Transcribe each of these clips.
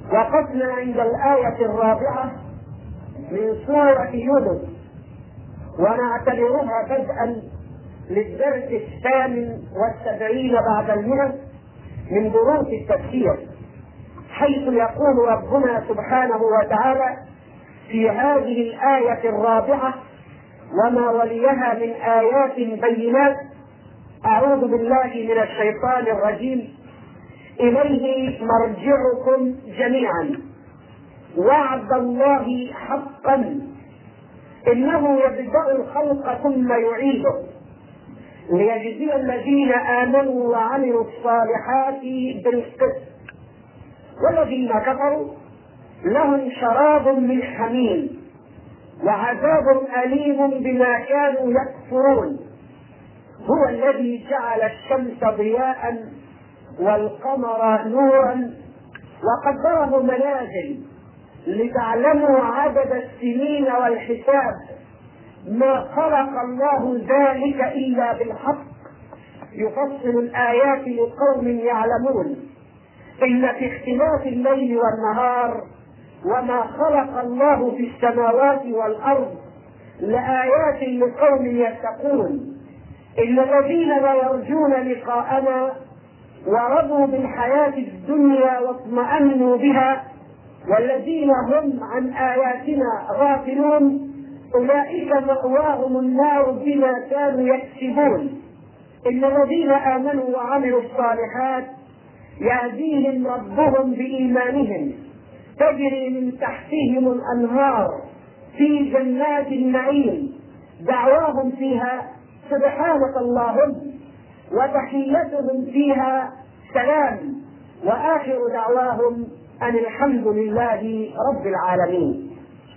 وقفنا عند الآية الرابعة من سورة يونس، ونعتبرها بدءا للدرس 78 بعد 100 من دروس التفسير، حيث يقول ربنا سبحانه وتعالى في هذه الآية الرابعة وما وليها من آيات بينات: أعوذ بالله من الشيطان الرجيم، إليه مرجعكم جميعا وعد الله حقا إنه يبدأ الخلق ثم يعيده ليجزي الذين آمنوا وعملوا الصالحات بالقسط والذين كفروا لهم شراب من حميم وعذاب أليم بما كانوا يكفرون. هو الذي جعل الشمس ضياء والقمر نورا وقدره منازل لتعلموا عدد السنين والحساب، ما خلق الله ذلك إلا بالحق يفصل الآيات لقوم يعلمون إن في اختلاف الليل والنهار وما خلق الله في السماوات والأرض لآيات لقوم يتقون. إن الذين لا يرجون لقاءنا ورضوا بالحياة الدنيا واطمأنوا بها والذين هم عن آياتنا غافلون أولئك مأواهم النار بما كانوا يكسبون. إن الذين آمنوا وعملوا الصالحات يهديهم ربهم بإيمانهم تجري من تحتهم الأنهار في جنات النعيم دعواهم فيها سبحانك اللهم وتحيتهم فيها سلام وآخر دعواهم أن الحمد لله رب العالمين.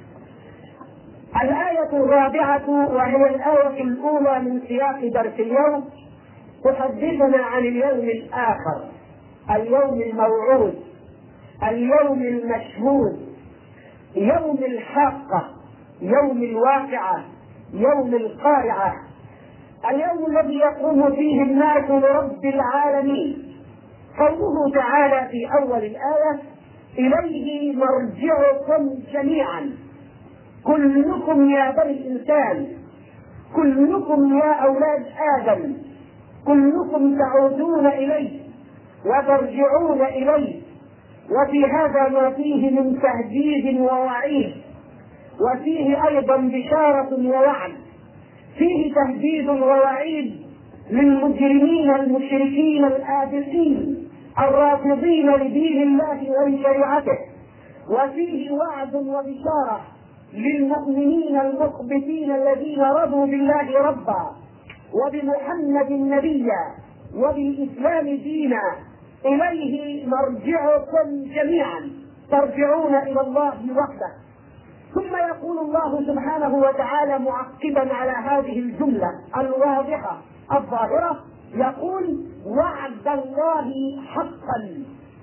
الآية الرابعة وهي الآية الأولى من سياق درس اليوم تحدثنا عن اليوم الآخر، اليوم الموعود، اليوم المشهود، يوم الحاقة، يوم الواقعة، يوم القارعة، اليوم الذي يقوم فيه الناس لرب العالمين. قوله تعالى في أول الآية: إليه مرجعكم جميعا، كلكم يا بني الإنسان، كلكم يا أولاد آدم، كلكم تعودون إليه وترجعون إليه. وفي هذا ما فيه من تهديد ووعيد، وفيه أيضا بشارة ووعد. فيه تهديد ووعيد للمجرمين المشركين الآبقين الرافضين لدين الله ولشريعته، وفيه وعد وبشارة للمؤمنين المخبتين الذين رضوا بالله ربا وبمحمد نبيا وبالإسلام دينا. إليه مرجعكم جميعا، ترجعون إلى الله وحده. ثم يقول الله سبحانه وتعالى معقبا على هذه الجملة الواضحة الظاهرة، يقول: وعد الله حقا،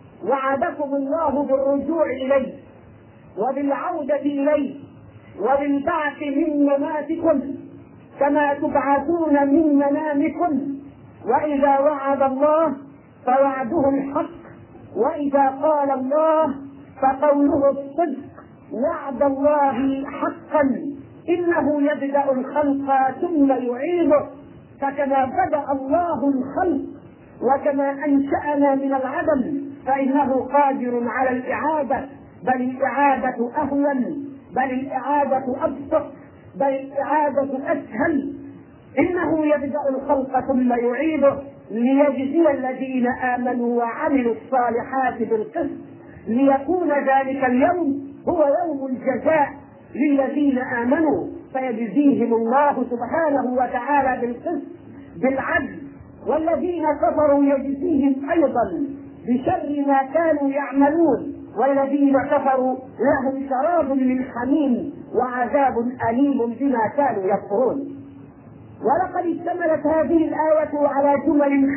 وعدكم الله بالرجوع إليه وبالعودة إليه وبالبعث من منامكم كما تبعثون من منامكم. وإذا وعد الله فوعده الحق، وإذا قال الله فقوله الصدق. وعد الله حقا إنه يبدأ الخلق ثم يعيده. فكما بدأ الله الخلق وكما أنشأنا من العدم فإنه قادر على الإعادة، بل الإعادة أهون، بل الإعادة أبسط، بل الإعادة أسهل. إنه يبدأ الخلق ثم يعيده ليجزي الذين آمنوا وعملوا الصالحات بالقسط، ليكون ذلك اليوم هو يوم الجزاء للذين آمنوا، فيجزيهم الله سبحانه وتعالى بالقسط بالعدل. والذين كفروا يجزيهم أيضا بشر ما كانوا يعملون، والذين كفروا لهم شراب من حميم وعذاب أليم بما كانوا يكفرون. ولقد اشتملت هذه الآية على جمل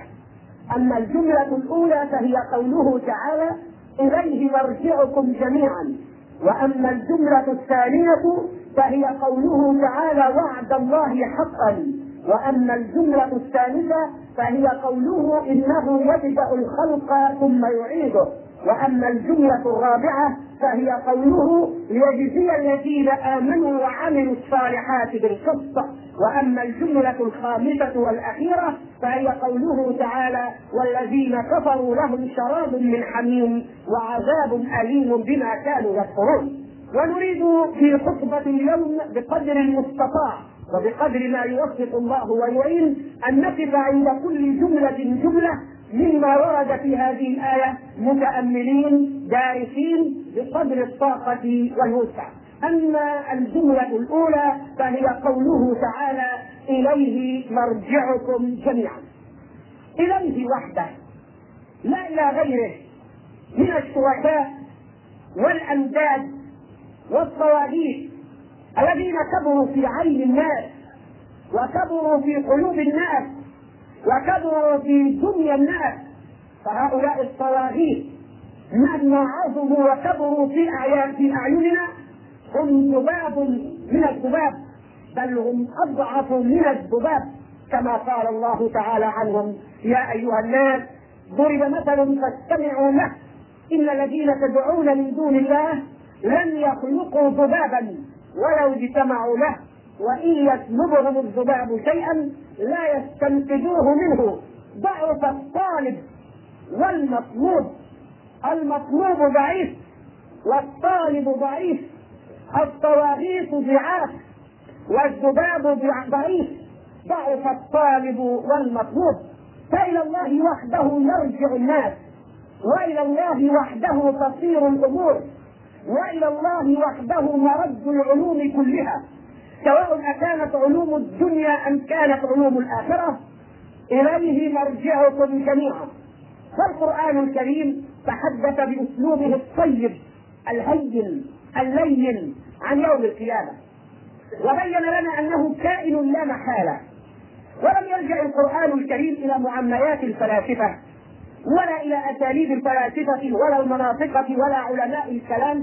5. أما الجملة الأولى فهي قوله تعالى: إليه مرجعكم جميعا. وأما الجملة الثانية فهي قوله تعالى: وعد الله حقا. وأما الجملة الثالثة فهي قوله: إنه يبدأ الخلق ثم يعيده. وأما الجملة الرابعة فهي قوله ليجزي الذين آمنوا وعملوا الصالحات بالقسط. وأما الجملة الخامسة والأخيرة فهي قوله تعالى والذين كفروا لهم شراب من حميم وعذاب أليم بما كانوا يكفرون. ونريد في خطبة اليوم بقدر المستطاع وبقدر ما يوفق الله ويعين أن نقف عند كل جملة مما ورد في هذه الآية متأملين دارسين بقدر الطاقة والوسع. أما الجملة الأولى فهي قوله تعالى إليه مرجعكم جميعا، إليه وحده لا إلى غيره من الشركاء والأنداد والصواريخ الذين كبروا في عين الناس وكبروا في قلوب الناس وكبروا في دنيا الناس. فهؤلاء الصواغيث مهما عظموا وكبروا في أعيننا هم ذباب من الذباب، بل هم أضعف من الذباب، كما قال الله تعالى عنهم يا أيها الناس ضرب مثل فاستمعوا له إن الذين تدعون من دون الله لن يخلقوا ذبابا ولو اجتمعوا له وإن يسلبهم الذباب شيئا لا يستنقذوه منه ضعف الطالب والمطلوب. المطلوب ضعيف والطالب ضعيف، الطواغيت ضعاف والذباب ضعيف، ضعف الطالب والمطلوب. فإلى الله وحده يرجع الناس، وإلى الله وحده تصير الأمور، وإلى الله وحده مرد العلوم كلها، سواء أكانت علوم الدنيا أم كانت علوم الآخرة. إليه مرجعكم جميعا. فالقرآن الكريم تحدث بأسلوبه الطيب الهين اللين عن يوم القيامة، وبين لنا أنه كائن لا محالة. ولم يلجأ القرآن الكريم إلى معميات الفلاسفة ولا إلى أساليب الفلاسفة ولا المناطقة ولا علماء الكلام،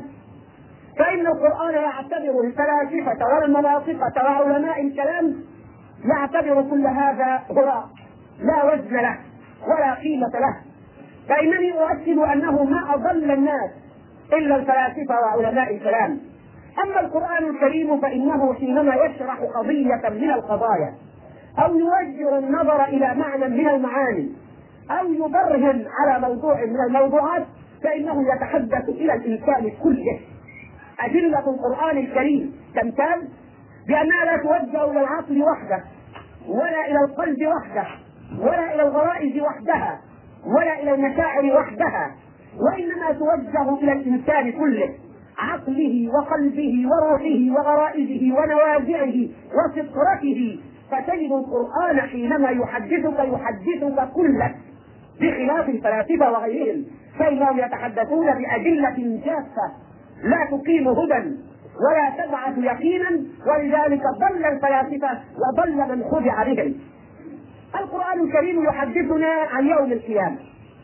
فإن القرآن يعتبر الفلاسفة والمناطقة وعلماء الكلام يعتبر كل هذا هراء لا وزن له ولا قيمة له. فإنني أؤكد أنه ما أضل الناس إلا الفلاسفة وعلماء الكلام. أما القرآن الكريم فإنه حينما يشرح قضية من القضايا أو يوجه النظر إلى معنى من المعاني أو يبرهن على موضوع من الموضوعات فإنه يتحدث إلى الإنسان كله. أدلة القرآن الكريم تمتاز بأنها لا توجه إلى العقل وحده ولا إلى القلب وحده ولا إلى الغرائز وحدها ولا إلى المشاعر وحدها، وإنما توجه إلى الإنسان كله، عقله وقلبه وروحه وغرائزه ونوازعه وفطرته. فتجد القرآن حينما يحدثك كلك، بخلاف الفلاسفة وغيرهم فإنهم يتحدثون بأدلة جافة لا تقيم هدى ولا تبعث يقينا، ولذلك ضل الفلاسفة وضل من خدع بهم. القرآن الكريم يحدثنا عن يوم القيامة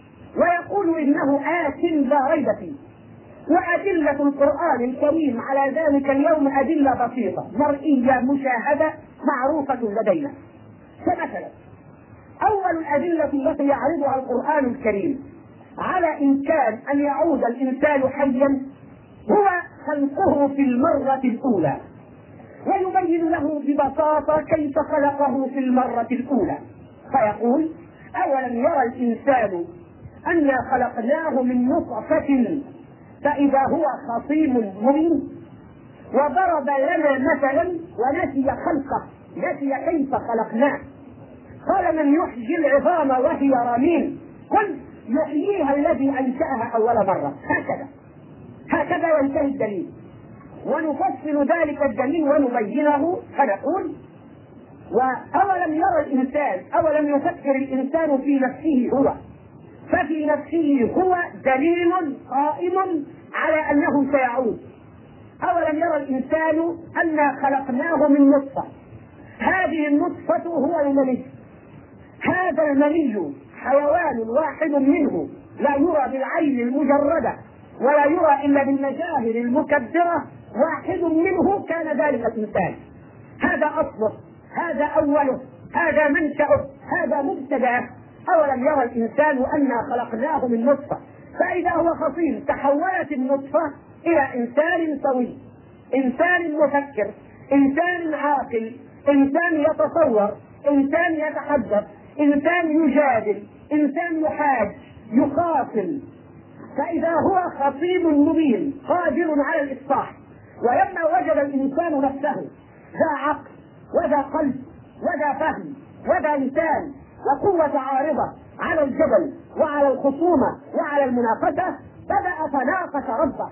ويقول إنه آت لا ريب فيه، وأدلة القرآن الكريم على ذلك اليوم أدلة بسيطة مرئية مشاهدة معروفة لدينا. فمثلا أول الأدلة التي يعرضها القرآن الكريم على إمكان أن يعود الإنسان حيا هو خلقه في المرة الأولى، ويبين له ببساطة كيف خلقه في المرة الأولى. فيقول أولم يرى الإنسان أنا خلقناه من نطفة فإذا هو خصيم مبين، وضرب لنا مثلا ونسي خلقه، نسي كيف خلقناه. قال من يحيي العظام وهي رميم، قل يحييها الذي أنشأها أول مرة. هكذا ينتهي الدليل، ونفصل ذلك الدليل ونبينه فنقول وأولم يرى الإنسان، أولم يفكر الإنسان في نفسه هو، ففي نفسه هو دليل قائم على أنه سيعود. أولم يرى الإنسان أنا خلقناه من نطفة، هذه النطفة هو المني، هذا المني حيوان واحد منه لا يرى بالعين المجردة ولا يرى إلا بالمجاهر المكبرة، واحد منه كان ذلك الإنسان. هذا أصله، هذا أوله، هذا منشأه، هذا مبتدأه. أولم يرى الإنسان أنا خلقناه من نطفة فإذا هو خصيم تحولت النطفة إلى إنسان سوي، إنسان مفكر، إنسان عاقل، إنسان يتصور، إنسان يتحدث، إنسان يجادل، إنسان يحاج، يخاصم. فإذا هو خصيم مبين قادر على الإصلاح. ولما وجد الإنسان نفسه ذا عقل وذا قلب وذا فهم وذا لسان وقوة عارضة على الجدل وعلى الخصومة وعلى المناقشة، بدأ فناقش ربه.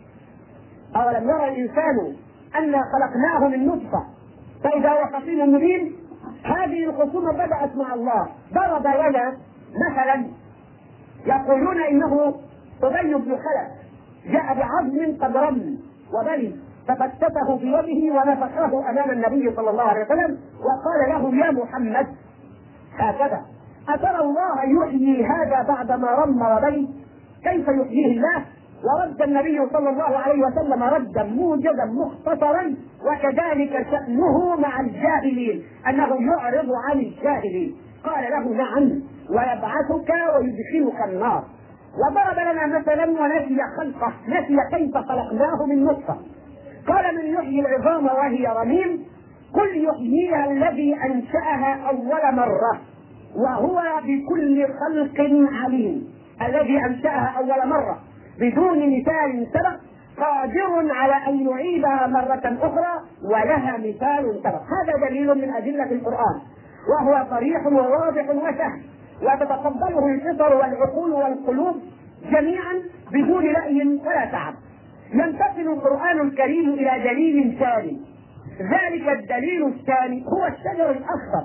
أولم يرى الإنسان أنا خلقناه من نطفة فإذا هو خصيم مبين؟ هذه الخصومة بدأت مع الله. ضرب لنا مثلا يقولون إنه أبي بن خلف جاء بعظم قد رم وبلي ففتته بيده ونفخه أمام النبي صلى الله عليه وسلم وقال له يا محمد هكذا أترى الله يحيي هذا بعدما رم وبلي؟ كيف يحييه الله؟ ورد النبي صلى الله عليه وسلم ردا موجزا مختصرا. وكذلك شأنه مع الجاهلين أنه يعرض عن الجاهلين. قال له نعم ويبعثك ويدخلك النار. وضرب لنا مثلا ونسي خلقه، نسي كيف خلقناه من نطفة. قال من يحيي العظام وهي رميم؟ قل يحييها الذي أنشأها أول مرة وهو بكل خلق عليم. الذي أنشأها أول مرة بدون مثال سبق قادر على أن يعيدها مرة أخرى ولها مثال سبق. هذا دليل من أدلة القرآن وهو صريح وواضح وسهل وتتقبله الفطر والعقول والقلوب جميعا بدون لأي ولا تعب. ينتقل القرآن الكريم إلى دليل ثاني. ذلك الدليل الثاني هو الشجر الأخضر.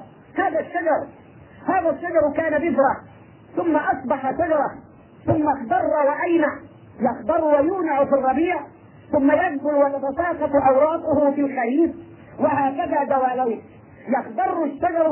هذا الشجر كان بذرة ثم أصبح شجرة ثم اخضر وأينع، يخضر ويونع في الربيع ثم يذبل وتتساقط أوراقه في الخريف وهكذا دواليك. يخضر الشجر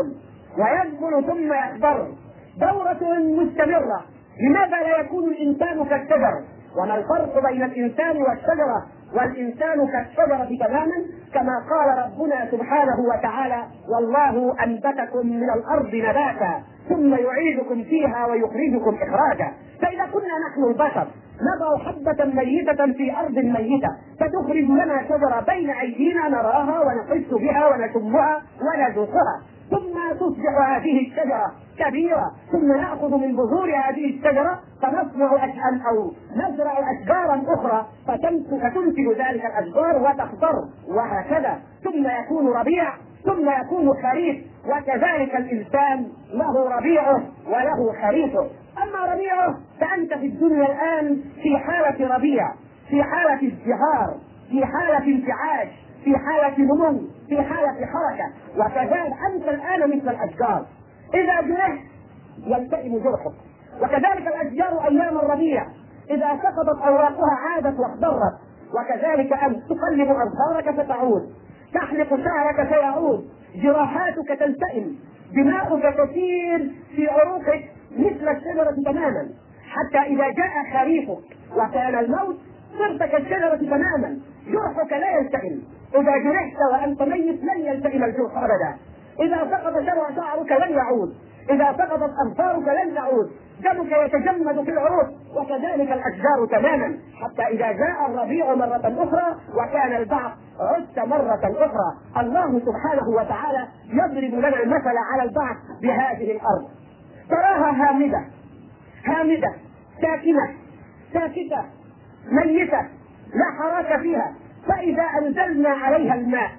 ويذبل ثم يخضر، دورة مستمرة. لماذا لا يكون الإنسان كالشجر؟ وما الفرق بين الإنسان والشجرة؟ والإنسان كالشجرة تماما كما قال ربنا سبحانه وتعالى والله أنبتكم من الأرض نباتا ثم يعيدكم فيها ويخرجكم إخراجا. فإذا كنا نحن البشر نضع حبة ميتة في أرض ميتة فتخرج لنا شجرة بين أيدينا نراها ونحس بها ونشمها ونذوقها، ثم تصبح هذه الشجرة كبيرة ثم نأخذ من بذور هذه الشجرة فنصنع أو نزرع أشجارا أخرى فتنتج ذلك الأشجار وتخضر وهكذا، ثم يكون ربيع ثم يكون خريف. وكذلك الإنسان له ربيعه وله خريفه. أما ربيعه فأنت في الدنيا الآن في حالة ربيع، في حالة ازدهار، في حالة انتعاش، في حالة نمو، في حالة حركة. وكذلك أنت الآن مثل الأشجار، إذا جرحت يلتئم جرحك. وكذلك الأشجار أيام الربيع إذا سقطت أوراقها عادت واخضرت. وكذلك أنت تقلب أظفارك فتعود، تحلق شعرك سيعود، جراحاتك تلتئم، دماؤك تسير في عروقك مثل الشجرة تماما، حتى إذا جاء خريفك وكان الموت صرت كالشجرة تماما، جرحك لا يلتئم. إذا جرحت وأنت ميت لن يلتئم الجرح أبدا. إذا سقط شعرك لن يعود، إذا سقطت أظفارك لن تعود، دمك يتجمد في العروق. وكذلك الأشجار تماما، حتى إذا جاء الربيع مرة أخرى وكان البعث عدت مرة أخرى. الله سبحانه وتعالى يضرب لنا المثل على البعث بهذه الأرض. تراها هامدة ساكتة ميتة لا حركة فيها. فإذا أنزلنا عليها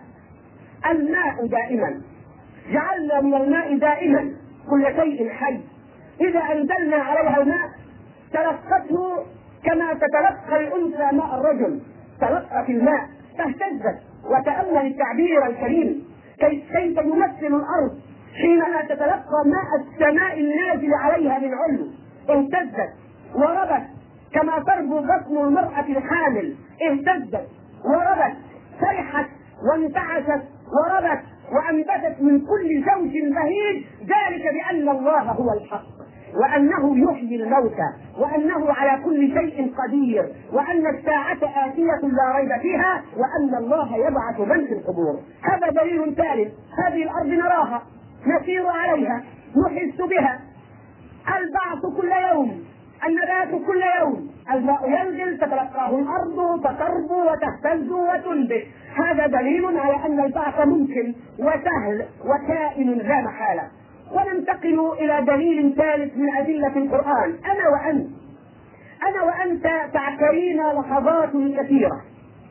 الماء دائما، جعلنا من الماء دائما كل شيء حي. إذا أنزلنا عليها الماء تلقته كما تتلقى الأنثى ماء الرجل، تلقت الماء فاهتزت. وتأمل التعبير الكريم كيف يمثل الأرض حينما تتلقى ماء السماء النازل عليها من علو. اهتزت وربت كما تربو بطن المرأة الحامل، اهتزت وربت، فرحت وانتعشت وربت وأنبتت من كل زوج بهيج. ذلك بأن الله هو الحق، وأنه يحيي الموتى، وأنه على كل شيء قدير، وأن الساعة آتية لا ريب فيها، وأن الله يبعث من في القبور. هذا دليل ثالث. هذه الأرض نراها، نسير عليها، نحس بها. البعث كل يوم النبات كل يوم الماء ينزل فتلقاه الارض فتربو وتهتز وتنبت. هذا دليل على ان البعث ممكن وسهل وكائن لا محاله. وننتقل الى دليل ثالث من ادله القران. انا وانت تعترين لحظات كثيره.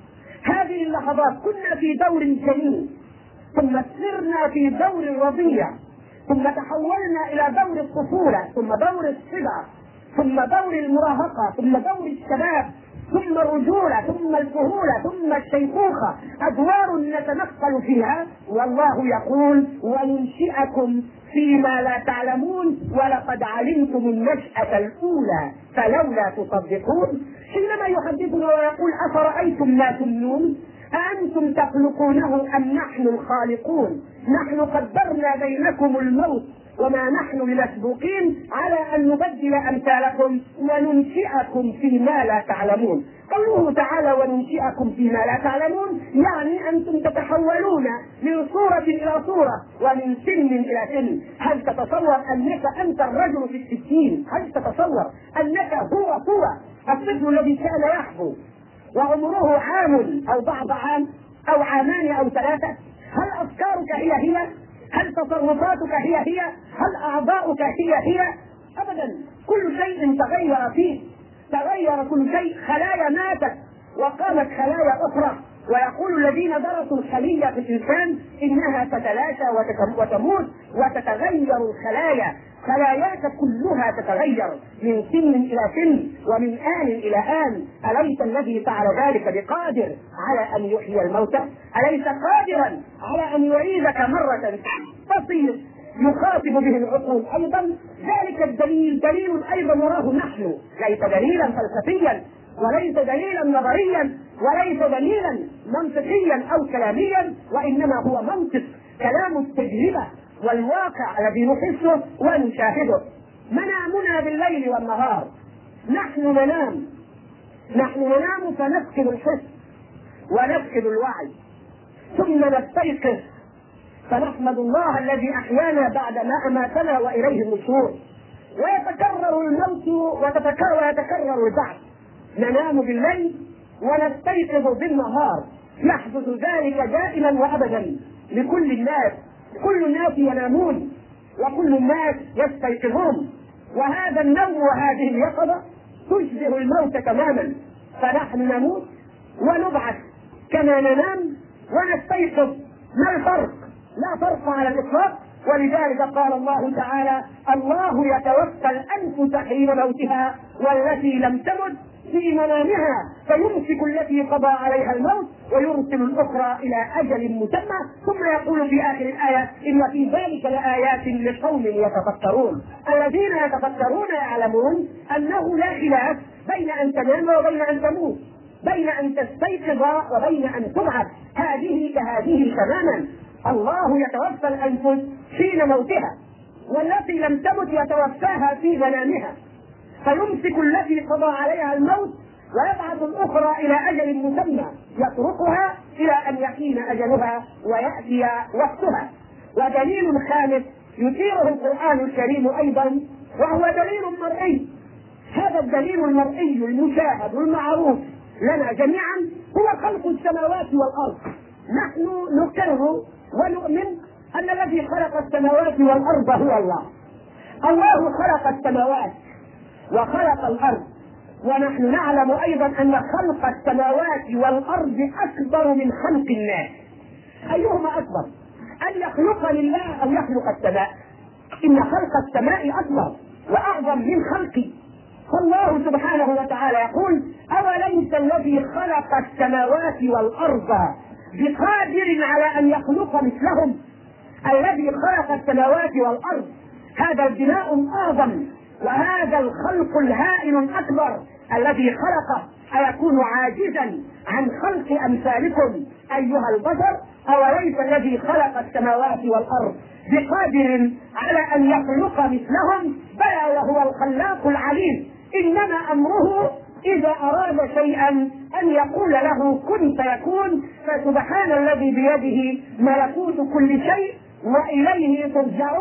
هذه اللحظات كنا في دور جميل، ثم سرنا في دور رضيع، ثم تحولنا الى دور الطفوله، ثم دور الصبا، ثم دور المراهقه، ثم دور الشباب، ثم الرجوله، ثم الكهوله، ثم الشيخوخه. ادوار نتنقل فيها، والله يقول وننشئكم فيما لا تعلمون ولقد علمتم النشأة الأولى فلولا تصدقون. حينما يحدثنا ويقول أفرأيتم ما تمنون أأنتم تخلقونه أم نحن الخالقون نحن قدرنا بينكم الموت وما نحن بمسبوقين على أن نبدل أمثالكم وننشئكم فيما لا تعلمون. قوله تعالى وننشئكم فيما لا تعلمون يعني أنتم تتحولون من صورة إلى صورة ومن سن إلى سن. هل تتصور أنك أنت الرجل في 60؟ هل تتصور أنك هو الطفل الذي كان يحبو وعمره عام أو بعض عام أو عامان أو 3؟ هل أفكارك هي؟ هل تصرفاتك هي؟ هل أعضاؤك هي؟ أبدا. كل شيء تغير فيه، تغير كل شيء. خلايا ماتت وقامت خلايا أخرى. ويقول الذين درسوا الخلية في الإنسان إنها تتلاشى وتموت وتتغير الخلايا. خلاياك كلها تتغير من سن إلى سن ومن آن إلى آن. أليس الذي فعل ذلك بقادر على أن يحيي الموتى؟ أليس قادرا على أن يعيدك مرة بسيط يخاطب به العقول؟ أيضا ذلك الدليل دليل أيضا وراه نحن، ليس دليلا فلسفيا وليس دليلا نظريا وليس دليلا منطقيا أو كلاميا، وإنما هو منطق، كلام التجربة والواقع الذي نحسه ونشاهده. منامنا بالليل والنهار. نحن ننام فنفقد الحس ونفقد الوعي، ثم نستيقظ فنحمد الله الذي أحيانا بعد ما أماتنا وإليه النشور. ويتكرر الموت ويتكرر البعث. ننام بالليل ونستيقظ بالنهار. يحدث ذلك دائما وأبدا لكل الناس. كل الناس ينامون وكل الناس يستيقظون، وهذا النوم وهذه اليقظة تشبه الموت تماما. فنحن نموت ونبعث كما ننام ونستيقظ. ما الفرق؟ لا فرق على الإطلاق. ولذلك قال الله تعالى الله يتوفى الأنفس حين موتها والتي لم تمت في منامها فيمسك التي قضى عليها الموت ويرسل الأخرى إلى أجل مسمى. ثم يقول في آخر الآية إن في ذلك لآيات لقوم يتفكرون. الذين يتفكرون يعلمون أنه لا خلاف بين أن تنام وبين أن تموت، بين أن تستيقظ وبين أن تبعث. هذه كهذه تماما. الله يتوفى الأنفس حين موتها والتي لم تمت يتوفاها في منامها فيمسك التي قضى عليها الموت ويبعث الأخرى إلى أجل مسمى يتركها إلى أن يحين أجلها ويأتي وقتها. ودليل خامس يثيره القرآن الكريم أيضا وهو دليل مرئي. هذا الدليل المرئي المشاهد المعروف لنا جميعا هو خلق السماوات والأرض. نحن نقر ونؤمن أن الذي خلق السماوات والأرض هو الله. الله خلق السماوات وخلق الأرض. ونحن نعلم أيضا أن خلق السماوات والأرض أكبر من خلق الناس. أيهما أكبر؟ أن يخلقني الله أو يخلق السماء؟ إن خلق السماء أكبر وأعظم من خلقي. فالله سبحانه وتعالى يقول أوليس الذي خلق السماوات والأرض بقادر على أن يخلق مثلهم؟ الذي خلق السماوات والأرض هذا البناء أعظم وهذا الخلق الهائل أكبر. الذي خلقه أيكون عاجزا عن خلق أمثالكم أيها البشر؟ أوليس الذي خلق السماوات والأرض بقادر على أن يخلق مثلهم؟ بلى وهو الخلاق العليم. إنما أمره إذا أراد شيئا أن يقول له كن فيكون. فسبحان الذي بيده ملكوت كل شيء وإليه ترجعون.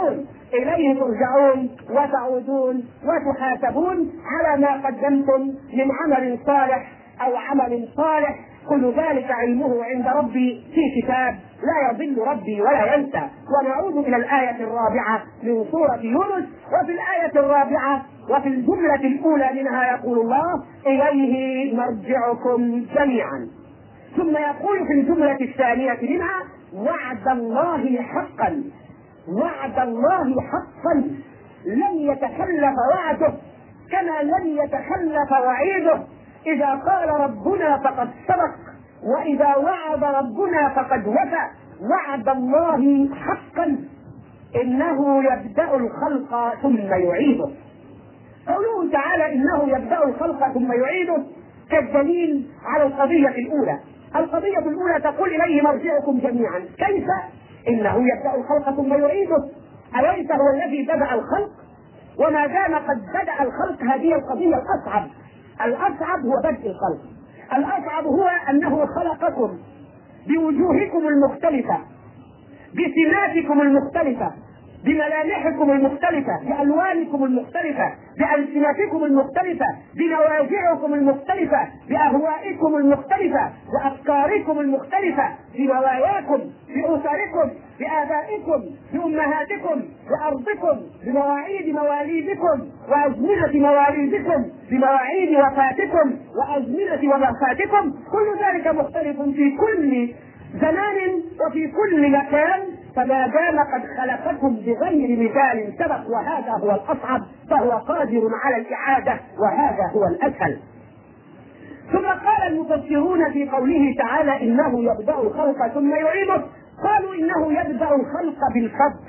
إليه ترجعون وتعودون وتحاسبون على ما قدمتم من عمل صالح أو عمل صالح. كل ذلك علمه عند ربي في كتاب لا يضل ربي ولا ينسى. ونعود إلى الآية الرابعة من سورة يونس. وفي الآية الرابعة وفي الجملة الأولى منها يقول الله: إليه مرجعكم جميعا. ثم يقول في الجملة الثانية منها: وعد الله حقا. وعد الله حقا لن يتخلف وعده كما لن يتخلف وعيده. إذا قال ربنا فقد صدق، وإذا وعد ربنا فقد وفى. وعد الله حقا إنه يبدأ الخلق ثم يعيده. قوله تعالى إنه يبدأ الخلق ثم يعيده كالدليل على القضية الأولى. القضية الأولى تقول: إليه مرجعكم جميعا. كيف إنه يبدأ الخلق ثم يعيده؟ أليس هو الذي بدأ الخلق؟ وما دام قد بدأ الخلق هذه القضية الأصعب. الأصعب هو بدء الخلق. الأصعب هو أنه خلقكم بوجوهكم المختلفة، بسماتكم المختلفة، بملامحكم المختلفة، بألوانكم المختلفة، بألسنتكم المختلفة، بنواجعكم المختلفة، بأهوائكم المختلفة، بأفكاركم المختلفة، بنواياكم، بأسركم، بآبائكم، بأمهاتكم، بأرضكم، بمواعيد مواليدكم وأزمنة مواليدكم، بمواعيد وفاتكم وأزمنة وفاتكم. كل ذلك مختلف في كل زمان وفي كل مكان. فما دام قد خلقكم بغير مثال سبق، وهذا هو الأصعب، فهو قادر على الإعادة، وهذا هو الأسهل. ثم قال المفسرون في قوله تعالى: إنه يبدأ الخلق ثم يعيده، قالوا إنه يبدأ الخلق بالفضل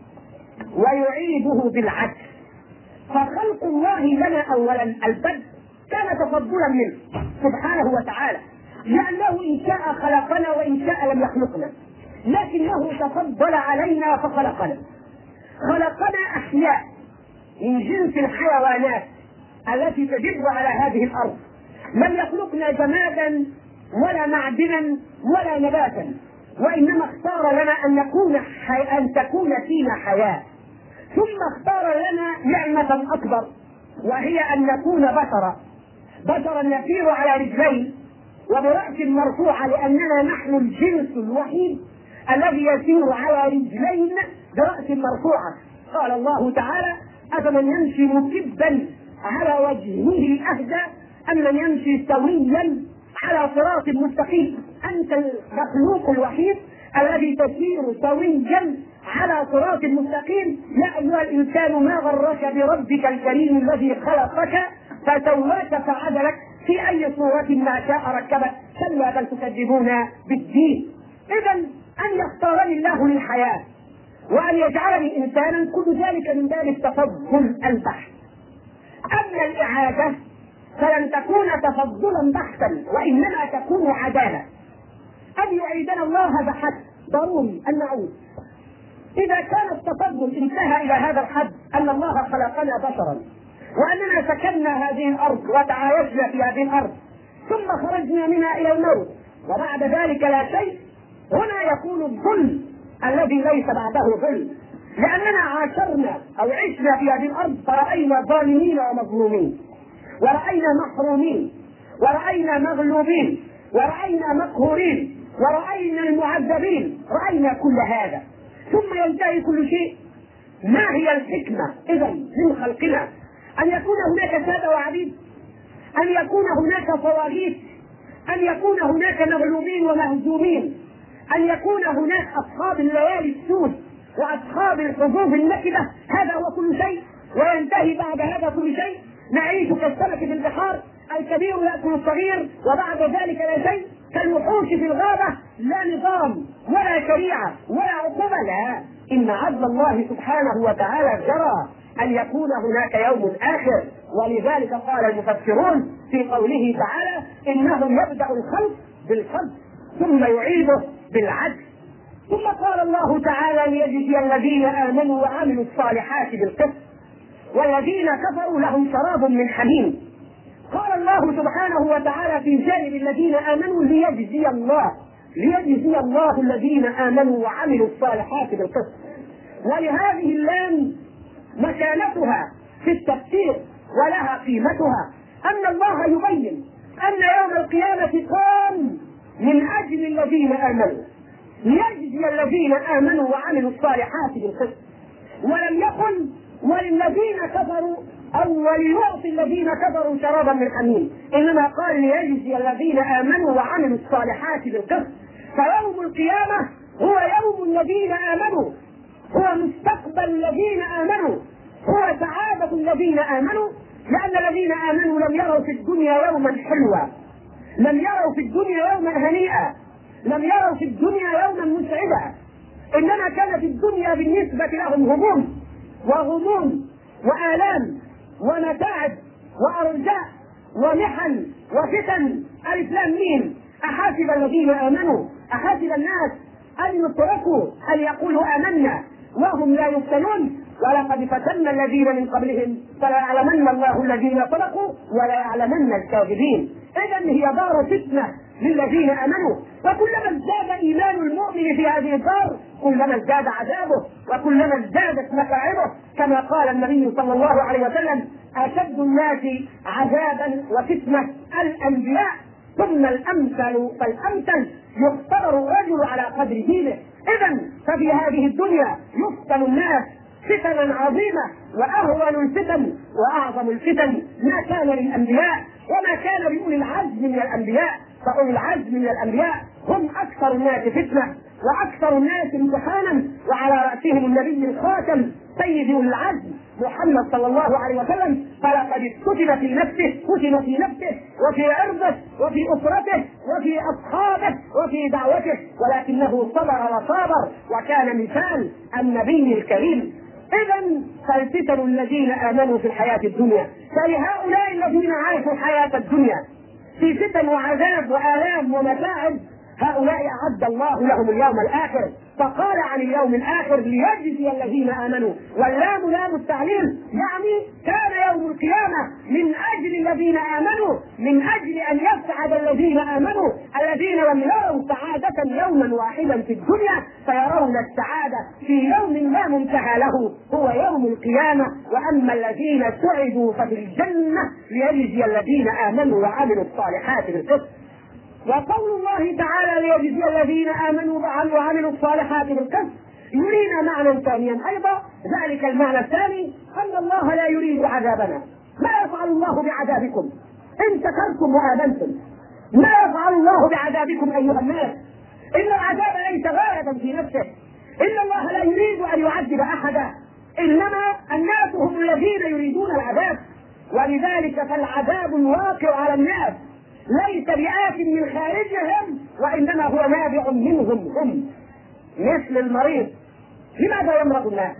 ويعيده بالعدل. فخلق الله لنا أولا البدء كان تفضلا منه سبحانه وتعالى، لأنه إن شاء خلقنا وإن شاء لم يخلقنا، لكنه تفضل علينا فخلقنا. خلقنا أحياء من جنس الحيوانات التي تدب على هذه الأرض، لم يخلقنا جمادا ولا معدنا ولا نباتا، وإنما اختار لنا أن تكون فينا حياة. ثم اختار لنا نعمة أكبر، وهي أن نكون بشرا نسير على رجلين وبرأس مرفوعة، لأننا نحن الجنس الوحيد الذي يسير على رجلين برأس مرفوعة. قال الله تعالى: أفمن يمشي مكبا على وجهه أهدى أم من يمشي سويا على صراط مستقيم. أنت المخلوق الوحيد الذي تسير سويا على صراط مستقيم. يا أيها الإنسان ما غرك بربك الكريم الذي خلقك فسواك فعدلك في أي صورة ما شاء ركبك. كلا بل تكذبون بالدين. إذا أن يختارني الله للحياة وأن يجعلني إنسانا، كل ذلك من باب التفضل البحث. أما الإعادة فلن تكون تفضلا بحثا، وإنما تكون عدالة. أن يعيدنا الله بحث ضروري أن نعود. إذا كان التفضل انتهى إلى هذا الحد، أن الله خلقنا بشرا وأننا سكننا هذه الأرض وتعايشنا في هذه الأرض، ثم خرجنا منها إلى الموت وبعد ذلك لا شيء، هنا يكون الظلم الذي ليس بعده ظلم، لأننا عاشرنا أو عشنا في هذه الأرض فرأينا ظالمين ومظلومين، ورأينا محرومين، ورأينا مغلوبين، ورأينا مقهورين، ورأينا المعذبين، رأينا كل هذا. ثم ينتهي كل شيء. ما هي الحكمة إذن من خلقنا؟ أن يكون هناك سادة وعبيد، أن يكون هناك طواغيت، أن يكون هناك مغلوبين ومهزومين، أن يكون هناك أصحاب الليالي السود وأصحاب الحظوظ النكبة. هذا هو كل شيء، وينتهي بعد هذا كل شيء. نعيش كالسمك في البحار، الكبير يأكل الصغير وبعد ذلك لا شيء. كالوحوش في الغابة، لا نظام ولا شريعة ولا عقوبة. لا، إن عدل الله سبحانه وتعالى جرى أن يكون هناك يوم آخر. ولذلك قال المفسرون في قوله تعالى: إنه يبدأ الخلق بالفضل ثم يعيده بالعدل. ثم قال الله تعالى: ليجزي الذين آمنوا وعملوا الصالحات بالقسط والذين كفروا لهم شراب من حميم. قال الله سبحانه وتعالى في جانب الذين آمنوا: ليجزي الله الذين آمنوا وعملوا الصالحات بالقسط. ولهذه اللام مكانتها في التفسير ولها قيمتها، أن الله يبين أن يوم القيامة قام من أجل الذين آمنوا، ليجزي الذين آمنوا وعملوا الصالحات بالقسط، ولم يقل وللذين كفروا أو وليعطي الذين كفروا شرابا من حميم، إنما قال ليجزي الذين آمنوا وعملوا الصالحات بالقسط. فيوم القيامة هو يوم الذين آمنوا، هو مستقبل الذين آمنوا، هو سعادة الذين آمنوا، لأن الذين آمنوا لم يروا في الدنيا يوما حلوا، لم يروا في الدنيا يوما هنيئا، لم يروا في الدنيا يوما مسعدا، إنما كانت الدنيا بالنسبة لهم هموم وغموم وآلام ومتاعب وأرجاء ومحن وفتن. الإسلام مين؟ أحاسب الذين آمنوا، أحاسب الناس أن يتركوا أن يقولوا آمنا وهم لا يفتنون؟ ولقد فتنا الذين من قبلهم فليعلمن الله الذين صدقوا وليعلمن الكاذبين. إذن هي دار فتنة للذين آمنوا، وكلما ازداد إيمان المؤمن في هذه الدار كلما ازداد عذابه وكلما ازدادت متاعبه، كما قال النبي صلى الله عليه وسلم: أشد الناس عذابا وفتنة الأنبياء ثم الأمثل فالأمثل، يختبر الرجل على قدر دينه. إذن ففي هذه الدنيا يفتن الناس فتنا عظيمة، وأهون الفتن وأعظم الفتن ما كان للأنبياء وما كان لأولي العزم من الأنبياء. فأولي العزم من الأنبياء هم أكثر الناس فتنة وأكثر الناس امتحانا، وعلى رأسهم النبي الخاتم سيد أولي العزم محمد صلى الله عليه وسلم. فلقد فتن في نفسه، فتن في نفسه وفي عرضه وفي أسرته وفي أصحابه وفي دعوته، ولكنه صبر وصابر وكان مثال النبي الكريم. إذن فالفتن الذين آمنوا في الحياة الدنيا، فلهؤلاء الذين عاشوا الحياة الدنيا في فتن وعذاب وآلام ومتاعب، هؤلاء أعد الله لهم اليوم الآخر. فقال عن اليوم الآخر: ليجزي الذين آمنوا، واللام لام التعليل، يعني كان يوم القيامة من أجل الذين آمنوا، من أجل أن يسعد الذين آمنوا الذين لم يروا سعادة يوما واحدا في الدنيا فيرون السعادة في يوم لا منتهى له، هو يوم القيامة. وأما الذين سعدوا ففي الجنة ليجزي الذين آمنوا وعملوا الصالحات بالقسط. وقول الله تعالى: ليجزي الذين آمنوا وعملوا الصالحات بالقسط، يرينا معنى ثانيا أيضا. ذلك المعنى الثاني أن الله لا يريد عذابنا. ما يفعل الله بعذابكم إن شكرتم وآمنتم؟ ما يفعل الله بعذابكم أيها الناس؟ إن العذاب ليس غاية في نفسه، إن الله لا يريد أن يعذب أحدا، إنما الناس هم الذين يريدون العذاب. ولذلك فالعذاب الواقع على الناس ليس بآت من خارجهم، وإنما هو نابع منهم هم. مثل المريض، لماذا يمرض الناس؟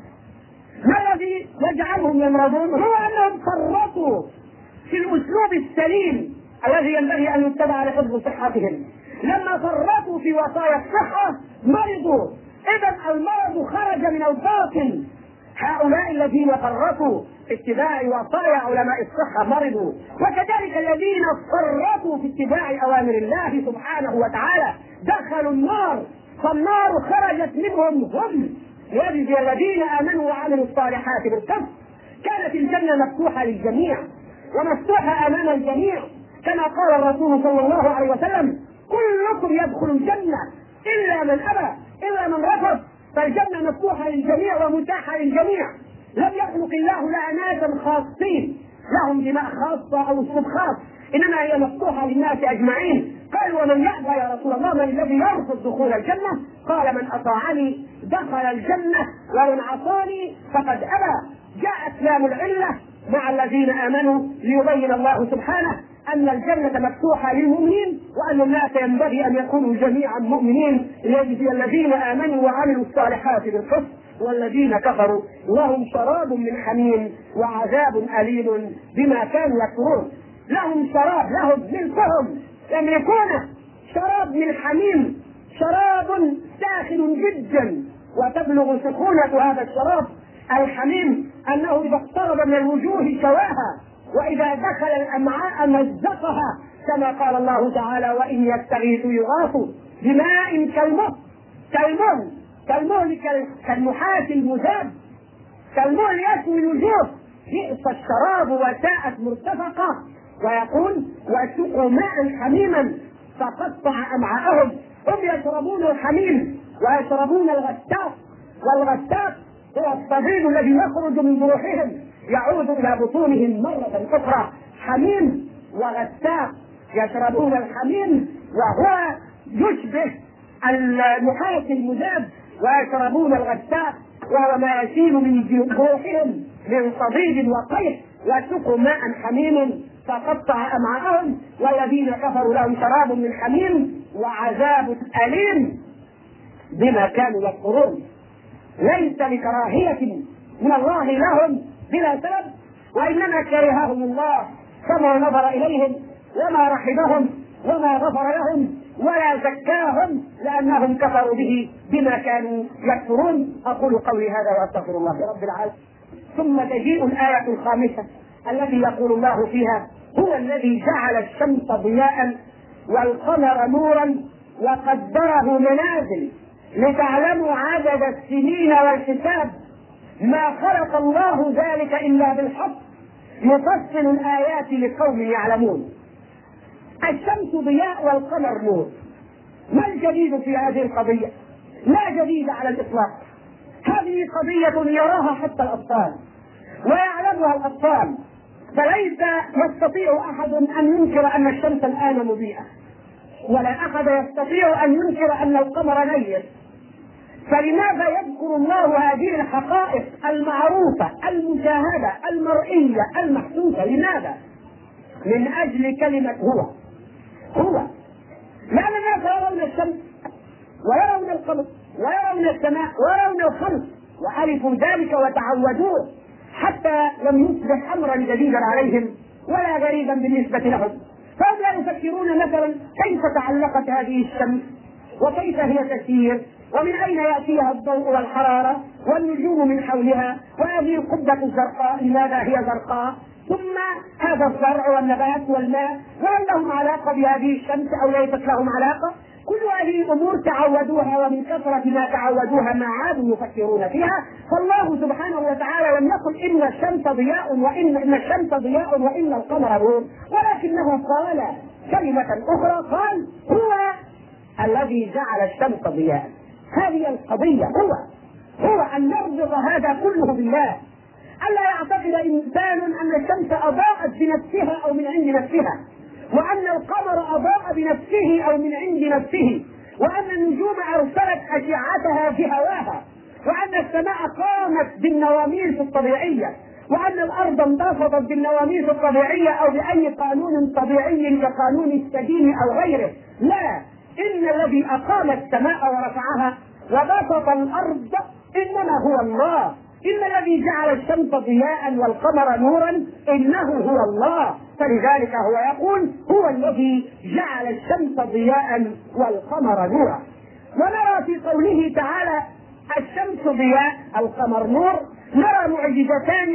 ما الذي يجعلهم يمرضون؟ هو أنهم فرطوا في الأسلوب السليم الذي ينبغي أن يتبع لحفظ صحتهم. لما فرطوا في وصايا الصحة مرضوا. إذن المرض خرج من الباطن. هؤلاء الذين فرطوا في اتباع وصايا علماء الصحة مرضوا، وكذلك الذين فرطوا في اتباع أوامر الله سبحانه وتعالى دخلوا النار، فالنار خرجت منهم هم. ليجزي الذين آمنوا وعملوا الصالحات بالقسط. كانت الجنة مفتوحة للجميع ومفتوحة أمام الجميع، كما قال الرسول صلى الله عليه وسلم: كلكم يدخل الجنة إلا من أبى، إلا من رفض. فالجنة مفتوحة للجميع ومتاحة للجميع. لم يخلق الله لها ناسا خاصين لهم دماء خاصة أو أسلوب خاص، إنما هي مفتوحة للناس أجمعين. قالوا: ومن يأبى يا رسول الله؟ من الذي يرفض دخول الجنة؟ قال: من أطاعني دخل الجنة ومن عصاني فقد أبى. جاءت لام العلة مع الذين آمنوا ليبين الله سبحانه أن الجنة مفتوحة للمؤمنين، وأن الناس ينبغي أن يكونوا جميعا مؤمنين. ليجزي الذين آمنوا وعملوا الصالحات بالقسط والذين كفروا لهم شراب من حميم وعذاب أليم بما كانوا يكفرون. لهم شراب، لهم ملكهم يملكونه، شراب من حميم، شراب ساخن جدا. وتبلغ سخونة هذا الشراب الحميم أنه إذا اقترب من الوجوه شواها، وإذا دخل الأمعاء مزقها، كما قال الله تعالى: وإن يستغيثوا يغاثوا بماء كالمهل كالمهل كالنحاس المذاب، كالمهل يسوي الوجوه، بئس الشراب وساءت مرتفقة. ويقول وسقوا ماء حميما فقطع أمعاءهم. هم يشربون الحميم ويشربون الغساق، والغساق هو الصديد الذي يخرج من جروحهم يعود إلى بطونهم مرة أخرى. حميم وغساق، يشربون الحميم وهو يشبه النحاس المذاب، ويشربون الغساق وهو ما يسيل من جروحهم من صديد وقيح. وسقوا ماء حميم فقطع أمعاءهم والذين كفروا لهم شراب من حميم وعذاب أليم بما كانوا يكفرون. ليس لكراهية من الله لهم بلا سبب، وإنما كرههم الله كما نظر إليهم وما رحمهم وما غفر لهم ولا زكاهم لأنهم كفروا به بما كانوا يكفرون. أقول قولي هذا وأستغفر الله رب العالمين. ثم تجيء الآية الخامسة التي يقول الله فيها هو الذي جعل الشمس ضياء والقمر نورا وقدره منازل لتعلموا عدد السنين والحساب ما خلق الله ذلك إلا بالحق يفصل الآيات لقوم يعلمون. الشمس ضياء والقمر نور. ما الجديد في هذه القضية؟ لا جديد على الإطلاق. هذه قضية يراها حتى الأطفال ويعلمها الأطفال، فليس يستطيع أحد أن ينكر أن الشمس الآن مضيئة، ولا أحد يستطيع أن ينكر أن القمر نير. فلماذا يذكر الله هذه الحقائق المعروفة المشاهدة المرئية المحسوسة؟ لماذا؟ من أجل كلمة هو. لأن الناس يرون الشمس ويرون القمر ويرون السماء ويرون الخلق وعرفوا ذلك وتعودوه حتى لم يصبح أمرا جديدا عليهم ولا غريبا بالنسبة لهم. فهم لا يفكرون مثلا كيف تعلقت هذه الشمس وكيف هي تسير ومن أين يأتيها الضوء والحرارة والنجوم من حولها، وهذه القبة الزرقاء لماذا هي زرقاء، ثم هذا الزرع والنبات والماء وهل لهم علاقة بهذه الشمس أو ليست لهم علاقة. كل هذه الأمور تعودوها، ومن كثرة ما تعودوها ما عادوا يفكرون فيها. فالله سبحانه وتعالى لم يقل إن الشمس ضياء وإن الشمس ضياء وإن القمر نور، ولكنه قال كلمة أخرى، قال هو الذي جعل الشمس ضياء. هذه القضية هو أن نربط هذا كله بالله. ألا يعتقد إنسان أن الشمس أضاءت بنفسها أو من عند نفسها، وأن القمر أضاء بنفسه أو من عند نفسه، وأن النجوم أرسلت أشعتها في هواها، وأن السماء قامت بالنواميس الطبيعية، وأن الأرض انبسطت بالنواميس الطبيعية أو بأي قانون طبيعي كقانون السديم أو غيره. لا، إن الذي أقام السماء ورفعها وبسط الأرض إنما هو الله. إن الذي جعل الشمس ضياء والقمر نورا إنه هو الله. فلذلك هو يقول هو الذي جعل الشمس ضياء والقمر نورا. ونرى في قوله تعالى الشمس ضياء القمر نور نرى معجزتين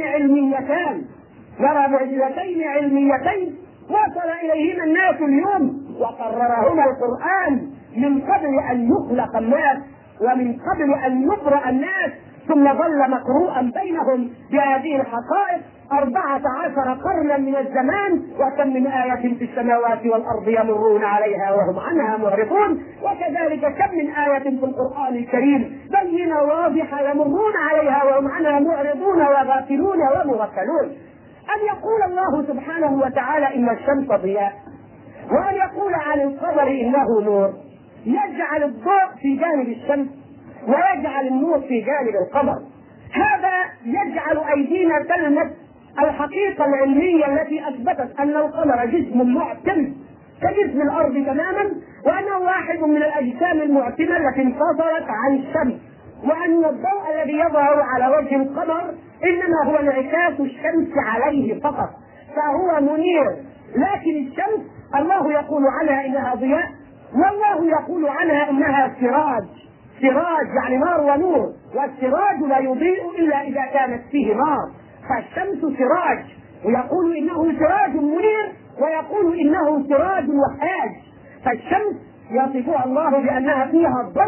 علميتين وصل إليهما الناس اليوم وقررهما القرآن من قبل أن يخلق الناس ومن قبل أن يقرأ الناس، ثم ظل مقروءا بينهم بهذه الحقائق 14 قرنا من الزمان. وكم من آية في السماوات والأرض يمرون عليها وهم عنها معرضون، وكذلك كم من آية في القرآن الكريم بينة واضحة يمرون عليها وهم عنها معرضون وغافلون ومغفلون. أن يقول الله سبحانه وتعالى إن الشمس ضياء، وأن يقول عن القمر إنه نور، يجعل الضوء في جانب الشمس ويجعل النور في جانب القمر. هذا يجعل أيدينا تلمس الحقيقة العلمية التي أثبتت أن القمر جسم معتم كجسم الأرض تماما، وأنه واحد من الأجسام المعتمة التي انفصلت عن الشمس، وأن الضوء الذي يظهر على وجه القمر إنما هو انعكاس الشمس عليه فقط، فهو منير. لكن الشمس الله يقول عنها إنها ضياء، والله يقول عنها إنها سراج يعني نار ونور، والسراج لا يضيء إلا إذا كانت فيه نار. فالشمس سراج، ويقول إنه سراج منير ويقول إنه سراج وهاج. فالشمس يصفها الله بأنها فيها الضوء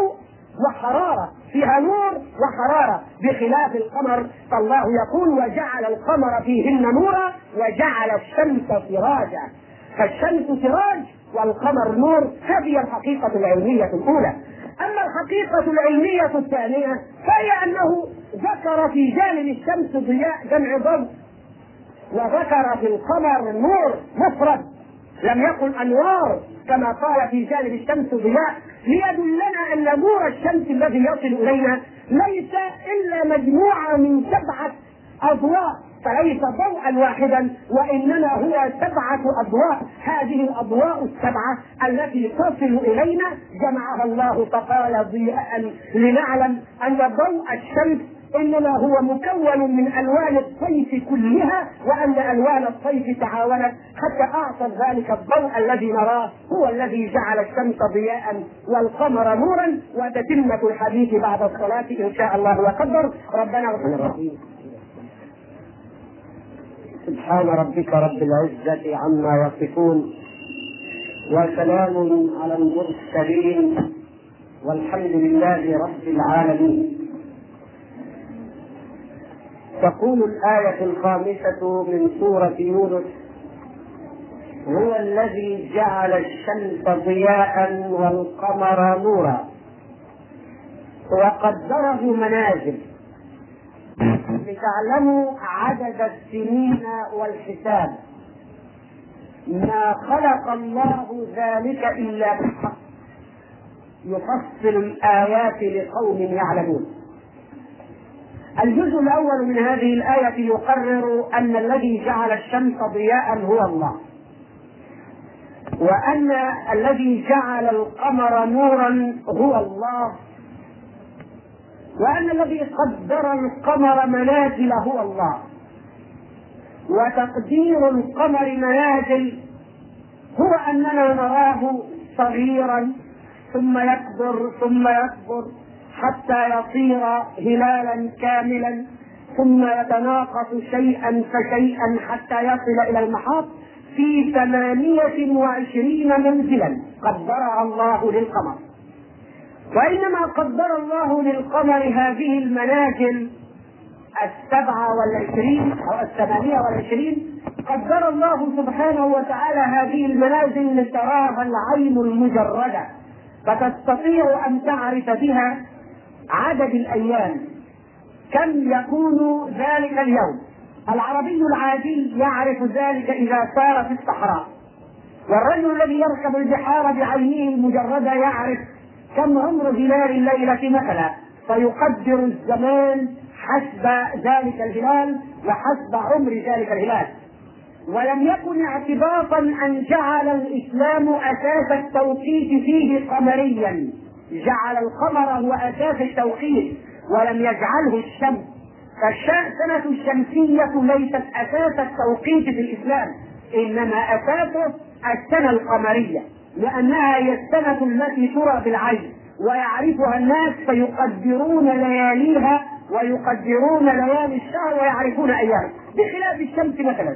وحرارة، فيها نور وحرارة، بخلاف القمر فالله يقول وجعل القمر فيهن نورا وجعل الشمس سراجا. فالشمس سراج والقمر نور. هذه الحقيقة العلمية الأولى. أما الحقيقة العلمية الثانية فهي أنه ذكر في جانب الشمس ضياء جمع ضوء، وذكر في القمر نور مفرد، لم يقل أنوار كما قال في جانب الشمس ضياء، ليدلنا أن نور الشمس الذي يصل إلينا ليس إلا مجموعة من 7 أضواء، فليس ضوءا واحدا وإنما هو 7 أضواء. هذه الأضواء ال7 التي تصل إلينا جمعها الله فقال ضياء لنعلم أن ضوء الشمس إنما هو مكون من ألوان الطيف كلها، وأن ألوان الطيف تعاونت حتى أعطت ذلك الضوء الذي نراه هو الذي جعل الشمس ضياء والقمر نورا. وتتمة الحديث بعد الصلاة إن شاء الله وقدر. ربنا الرحمن الرحيم. سبحان ربك رب العزة عما يصفون وسلام على المرسلين والحمد لله رب العالمين. تقول الآية 5 من سورة يونس: هو الذي جعل الشمس ضياء والقمر نورا وقدره منازل لتعلموا عدد السنين والحساب، ما خلق الله ذلك إلا بالحق يفصل الآيات لقوم يعلمون. الجزء الأول من هذه الآية يقرر أن الذي جعل الشمس ضياء هو الله، وأن الذي جعل القمر نورا هو الله، وأن الذي قدر القمر منازل هو الله. وتقدير القمر منازل هو أننا نراه صغيرا ثم يكبر ثم يكبر حتى يصير هلالا كاملا، ثم يتناقص شيئا فشيئا حتى يصل إلى المحاط في 28 منزلا قدرها الله للقمر. وإنما قدر الله للقمر هذه المنازل 27 أو 28 قدر الله سبحانه وتعالى هذه المنازل لتراها العين المجردة، فتستطيع أن تعرف بها عدد الأيام كم يكون ذلك اليوم. العربي العادي يعرف ذلك إذا سار في الصحراء، والرجل الذي يركب البحار بعينه المجردة يعرف كم عمر هلال الليلة مثلا، فيقدر الزمان حسب ذلك الهلال وحسب عمر ذلك الهلال. ولم يكن اعتباطا أن جعل الإسلام أساس التوقيت فيه قمريا، جعل القمر هو أساس التوقيت ولم يجعله الشمس. فالسنة الشمسية ليست أساس التوقيت في الإسلام، إنما أساسه السنة القمرية، لأنها هي السنة التي ترى بالعين ويعرفها الناس فيقدرون لياليها ويقدرون ليالي الشهر ويعرفون أيامه، بخلاف الشمس مثلا.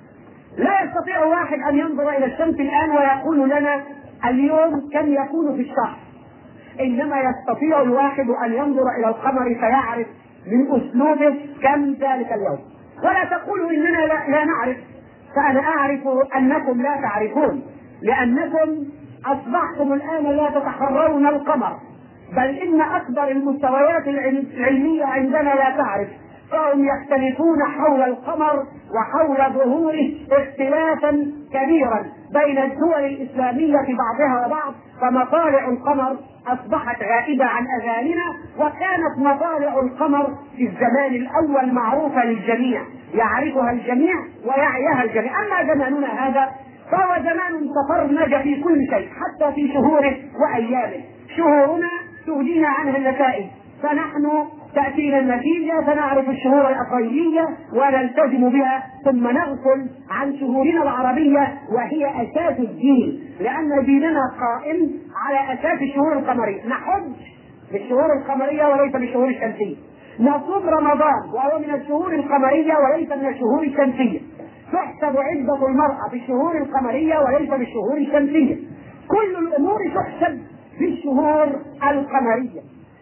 لا يستطيع واحد أن ينظر إلى الشمس الآن ويقول لنا اليوم كم يكون في الشهر، إنما يستطيع الواحد أن ينظر إلى القمر فيعرف من أسلوبه كم ذلك اليوم. ولا تقولوا إننا لا نعرف، فأنا أعرف أنكم لا تعرفون، لأنكم أصبحتم الآن لا تتحرون القمر، بل إن أكبر المستويات العلمية عندنا لا تعرف، فهم يختلفون حول القمر وحول ظهوره اختلافا كبيرا بين الدول الإسلامية بعضها وبعض. فمطالع القمر أصبحت غائبة عن أذهاننا، وكانت مطالع القمر في الزمان الأول معروفة للجميع، يعرفها الجميع ويعيها الجميع. أما زماننا هذا فهو زمان تفرنج في كل شيء، حتى في شهوره وأيامه. شهورنا تولينا عنها النتائج، فنحن تأتينا النتيجة فنعرف الشهور الأقلية ونلتزم بها، ثم نغفل عن شهورنا العربية وهي أساس الدين، لأن ديننا قائم على أساس الشهور القمرية. نحج بالشهور القمرية وليس بالشهور الشمسية، نصوم رمضان وهو من الشهور القمرية وليس من الشهور الشمسية، تحسب عدة المرأة بالشهور القمرية وليس بالشهور الشمسية. كل الأمور تحسب بالشهور القمرية.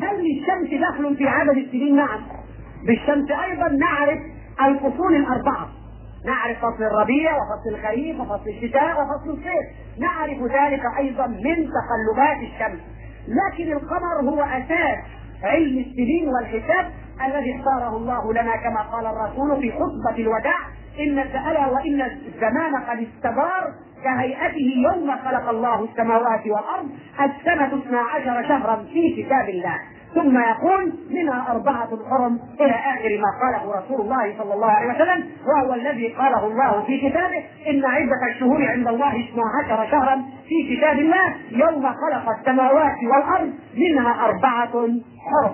هل للشمس دخل في عدد السنين؟ نعم. بالشمس أيضا نعرف الفصول الأربعة، نعرف فصل الربيع وفصل الخريف وفصل الشتاء وفصل الصيف، نعرف ذلك أيضا من تقلبات الشمس. لكن القمر هو أساس علم السنين والحساب الذي اختاره الله لنا، كما قال الرسول في خطبة الوداع: إن ألا وإن الزمان قد استدار كهيئته يوم خلق الله السماوات والأرض، السنة 12 شهرا في كتاب الله، ثم يقول: منها 4 حرم، إلى آخر ما قاله رسول الله صلى الله عليه وسلم، وهو الذي قاله الله في كتابه: إن عدة الشهور عند الله 12 شهرا في كتاب الله يوم خلق السماوات والأرض، منها 4 حرم.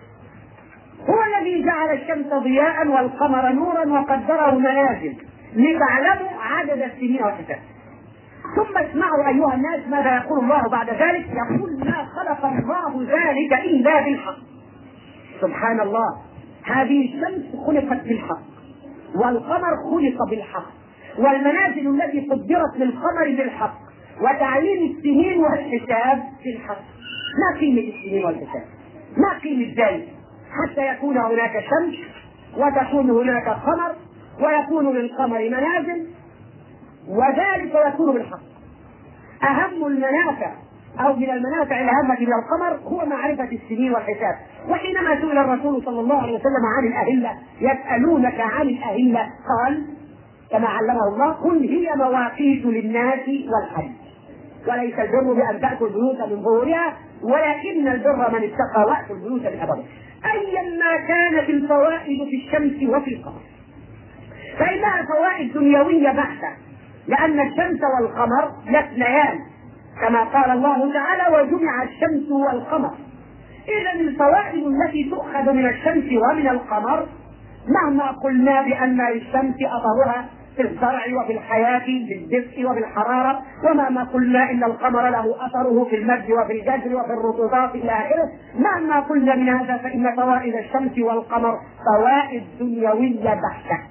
هو الذي جعل الشمس ضياء والقمر نورا وقدره منازل لتعلموا عدد السنين والحساب. ثم اسمعوا أيها الناس ماذا يقول الله بعد ذلك: يقول: ما خلق الله ذلك إلا بالحق. سبحان الله، هذه الشمس خلقت بالحق، والقمر خلق بالحق، والمنازل التي قدرت للقمر بالحق، وتعيين السنين والحساب بالحق. ما قيمة السنين والحساب؟ ما قيمة ذلك حتى يكون هناك شمس وتكون هناك قمر ويكون للقمر منازل، وذلك يكون بالحق. أهم المنافع أو من المنافع الهامة من القمر هو معرفة السنين والحساب. وحينما سئل الرسول صلى الله عليه وسلم عن الأهلة: يسألونك عن الأهلة، قال كما علمه الله: قل هي مواقيت للناس والحج، وليس البر بأن تأتوا البيوت من ظهورها ولكن البر من اتقى وأتوا البيوت من أبوابها. أيما كانت الفوائد في الشمس وفي القمر فإنها فوائد دنيوية بحتة، لأن الشمس والقمر يثنيان كما قال الله تعالى: وجمع الشمس والقمر. إذا الفوائد التي تؤخذ من الشمس ومن القمر، مهما قلنا بأن للشمس أثرها في الزرع وفي الحياة بالدفء وبالحرارة، ومهما قلنا إن القمر له أثره في المد وفي الجزر وفي الرطوبات إلى آخره، مهما قلنا من هذا فإن فوائد الشمس والقمر فوائد دنيوية بحتة.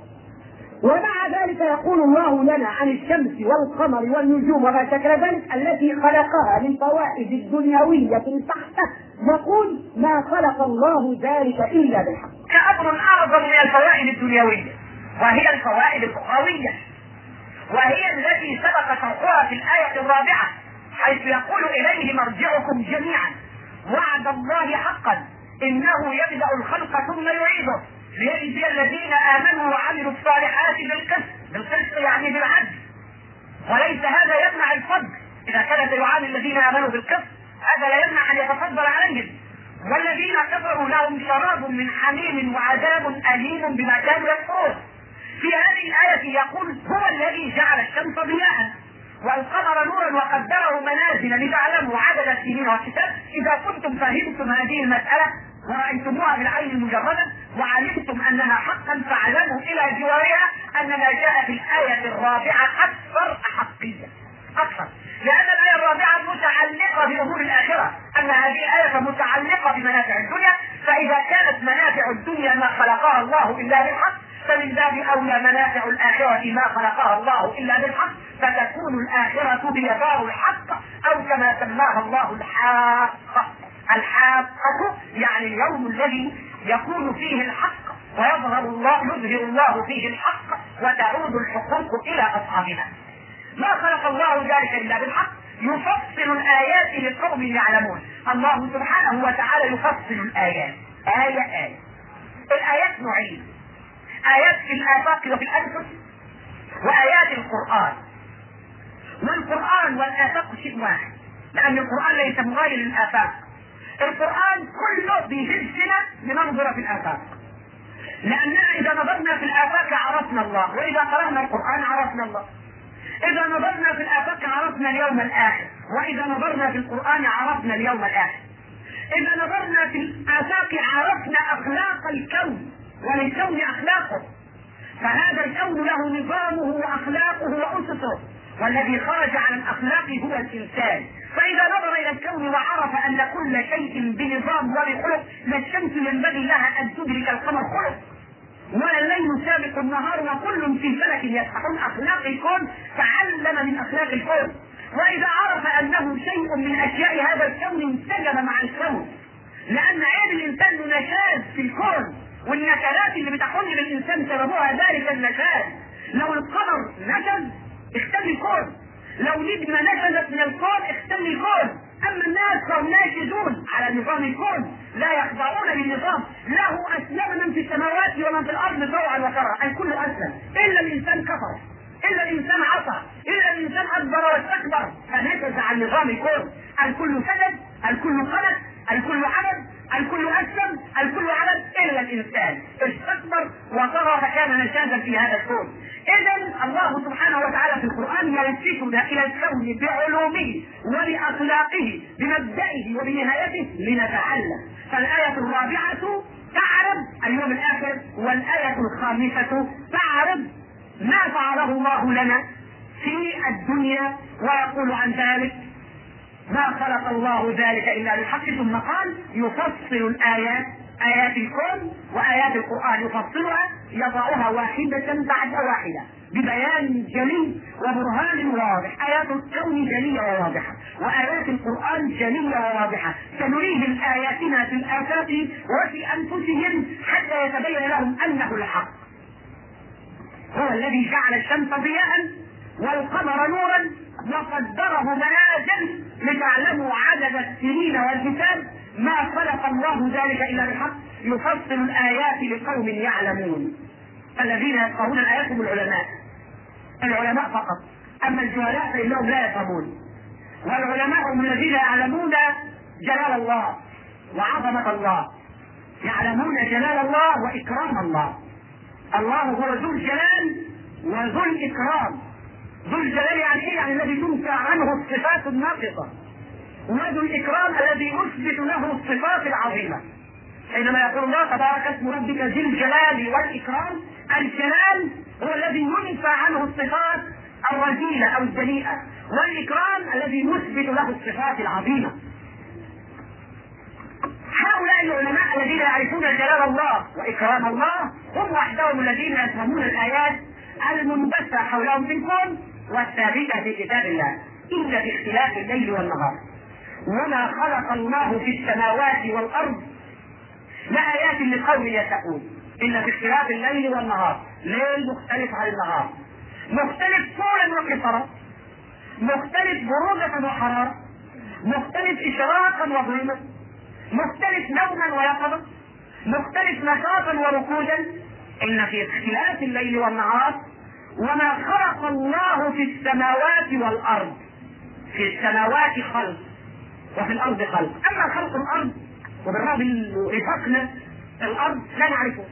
ومع ذلك يقول الله لنا عن الشمس والقمر والنجوم وما شكل ذلك التي خلقها من فوائد الدنيوية البحتة، يقول: ما خلق الله ذلك إلا بالحق. كأمر أعظم من الفوائد الدنيوية، وهي الفوائد الأخروية، وهي التي سبق شرحها في الآية الرابعة، حيث يقول: إليه مرجعكم جميعا وعد الله حقا إنه يبدأ الخلق ثم يعيده ليجزي الذين آمنوا وعملوا الصالحات بالقسط يعني بالعدل. وليس هذا يمنع الفضل، إذا كان سيعامل الذين آمنوا بالقسط هذا لا يمنع أن يتفضل عليهم. والذين كفروا لهم شراب من حميم وعذاب أليم بما كانوا يكفرون. في هذه الآية يقول: هو الذي جعل الشمس ضياء والقمر نورا وقدره منازل لتعلموا عدد السنين والحساب. إذا كنتم فهمتم هذه المسألة ورأيتموها بالعين المجردة وعلمتم أنها حقا، فاعلموا إلى جوارها أن ما جاء في الآية الرابعة أكثر أحقية، أكثر، لأن الآية الرابعة متعلقة بأمور الآخرة، أما هذه الآية متعلقة بمنافع الدنيا. فإذا كانت منافع الدنيا ما خلقها الله إلا بالحق، فمن باب أولى منافع الآخرة ما خلقها الله إلا بالحق، فتكون الآخرة هي دار الحق، أو كما سماها الله الحاقة. الحاقة يعني اليوم الذي يكون فيه الحق ويظهر الله فيه الحق وتعود الحقوق إلى أصحابها. ما خلق الله ذلك إلا بالحق، يفصل الآيات لقوم يعلمون. الله سبحانه وتعالى يفصل الآيات آية. الآيات نوعين: آيات في الآفاق وفي الأنفس، وآيات القرآن. والقرآن والآفاق شيء واحد، لأن القرآن ليس مغاير للآفاق. القرآن كله بيهزنا لننظر في الآفاق، لأننا إذا نظرنا في الآفاق عرفنا الله، وإذا قرأنا القرآن عرفنا الله. إذا نظرنا في الآفاق عرفنا اليوم الآخر، وإذا نظرنا في القرآن عرفنا اليوم الآخر. إذا نظرنا في الآفاق عرفنا أخلاق الكون وللكون أخلاقه، فهذا الكون له نظامه وأخلاقه وأسسه، والذي خرج عن الأخلاق هو الإنسان. فإذا نظر إلى الكون وعرف أن كل شيء بنظام وبخلق، لا الشمس ينبغي لها أن تدرك القمر خلق، ولا الليل سابق النهار، وكل في فلك يسبحون. أخلاق الكون تعلم من أخلاق الكون، وإذا عرف أنه شيء من أشياء هذا الكون انسجم مع الكون، لان عيب الانسان انه نشاز في الكون، والنكلات اللي بتحل بالانسان سببها ذلك النشاز. لو القمر نشز اختل الكون، لو نجمه نشزت من الكون اختل الكون. اما الناس فهم ناشزون على نظام الكون، لا يخضعون للنظام. له اسلم من في السماوات ومن في الارض طوعا وكرها، الكل اسلم الا الانسان كفر، الا الانسان عصى، الا الانسان ادبر واستكبر فنشز عن نظام الكون. الكل سجد، الكل قلد، الكل عبد، الكل اسلم، الكل عبد الا الانسان استكبر وطغى فكان نشازا في هذا الكون. اذا الله سبحانه وتعالى في القران يلفتنا الى الكون بعلومه وباخلاقه بمبدئه وبنهايته لنتعلم. فالايه الرابعه تعرض اليوم الاخر، والايه الخامسه تعرض ما فعله الله لنا في الدنيا، ويقول عن ذلك ما خلق الله ذلك الا بالحق. ثم قال يفصل الايات، ايات الكون وايات القران يفصلها يضعها واحده بعد واحده ببيان جلي وبرهان واضح. ايات الكون جليه وواضحه، وايات القران جليه وواضحه. سنريهم اياتنا في الافاق وفي انفسهم حتى يتبين لهم انه الحق. هو الذي جعل الشمس ضياء والقمر نورا وقدره منازل لتعلموا عدد السنين والحساب. ما خلق الله ذلك الا بالحق يفصل الايات لقوم يعلمون. الذين يفقهون الايات هم العلماء فقط، اما الجهلاء فانهم لا يفهمون. والعلماء هم الذين يعلمون جلال الله وعظمه الله، يعلمون جلال الله واكرام الله. الله هو ذو الجلال وذو الاكرام. ذو الجلال يعني ايه؟ يعني الذي تنفى عنه الصفات الناقصه، وذو الاكرام الذي يثبت له الصفات العظيمه. حينما يقول الله تبارك اسم ربك ذي الجلال والاكرام، الجلال هو الذي ينفى عنه الصفات الرذيله او الدنيئه، والاكرام الذي يثبت له الصفات العظيمه. هؤلاء العلماء الذين يعرفون جلال الله واكرام الله هم وحدهم الذين يفهمون الايات المنبثة حولهم في الكون والثابتة في كتاب الله. إن في اختلاف الليل والنهار وما خلق الله في السماوات والأرض لآيات لقوم يتقون. إن في اختلاف الليل والنهار، ليل مختلف عن النهار، مختلف طولا وقصرا، مختلف برودة وحرارة، مختلف إشراقا وظلمة، مختلف نوما ويقظة، مختلف نشاطا وركودا. إن في اختلاف الليل والنهار وما خلق الله في السماوات والأرض. في السماوات خلق وفي الأرض خلق. أما خلق الأرض وبالرغم رفقنا الأرض لا نعرفه،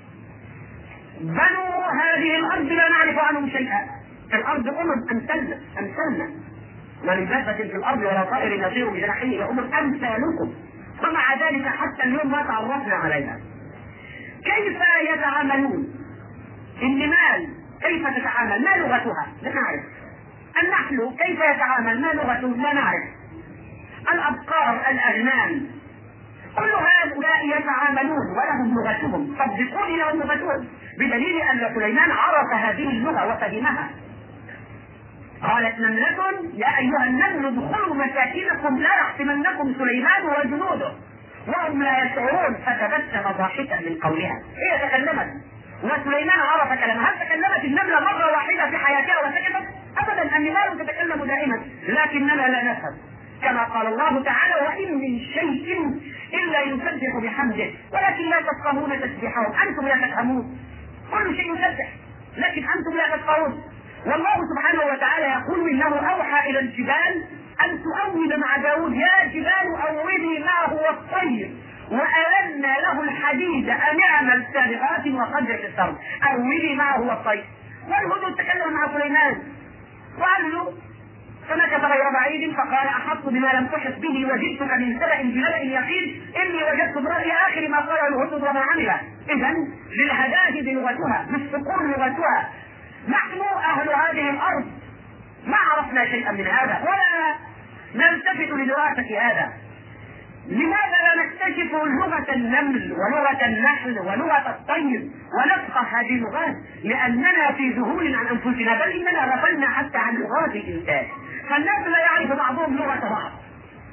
بنو هذه الأرض لا نعرف عنهم شيئا. الأرض أمثلنا ما من دابة في الأرض ولا طائر يطير بجناحيه، أمثالكم، ومع ذلك حتى اليوم ما تعرفنا عليها. كيف يتعاملون؟ النمال كيف تتعامل؟ ما لغتها؟ لا نعرف. النحل كيف يتعامل؟ ما لغته؟ لا نعرف. الأبقار، الأغنام، كل هؤلاء يتعاملون ولهم لغتهم، صدقوني لهم لغتهم، بدليل أن سليمان عرف هذه اللغة وفهمها. قالت نملة يا أيها النمل ادخلوا مساكنكم لا يحطمنكم سليمان وجنوده وهم لا يشعرون، فتبسم ضاحكا من قولها. هي تكلمت وسليمان عرف كلامها. هل تكلمت النملة مرة واحدة في حياتها وسكتت؟ أبدا، النمال تتكلم دائما، لكننا لا نفهم. كما قال الله تعالى وإن من شيء إلا يسبح بحمده ولكن لا تفقهون تسبيحهم. أنتم لا تفهمون، كل شيء يسبح لكن أنتم لا تفقهون. والله سبحانه وتعالى يقول إنه أوحى إلى الجبال أن تؤوب مع داود، يا جبال أوبي معه والطير وألنا له الحديد أن يعمل سابغات وقدر في الأرض. أوبي معه والطير. والهدهد تكلم مع سليمان وقال له فمكث غير بعيد فقال أحط بما لم تحط به وجئتك من سبأ بنبأ يقين إني وجدت برأي آخر ما قال الهدهد وما عمله. إذا للهداهد لغتها، للصقور لغتها. نحن أهل هذه الأرض ما عرفنا شيئا من هذا ولا نلتفت لدراسة هذا. لماذا لا نكتشف لغة النمل ولغة النحل ولغة الطير ونفقه هذه اللغات؟ لأننا في ذهول عن أنفسنا، بل إننا غفلنا حتى عن لغات الإنسان. فالناس لا يعرف بعضهم لغة بعض،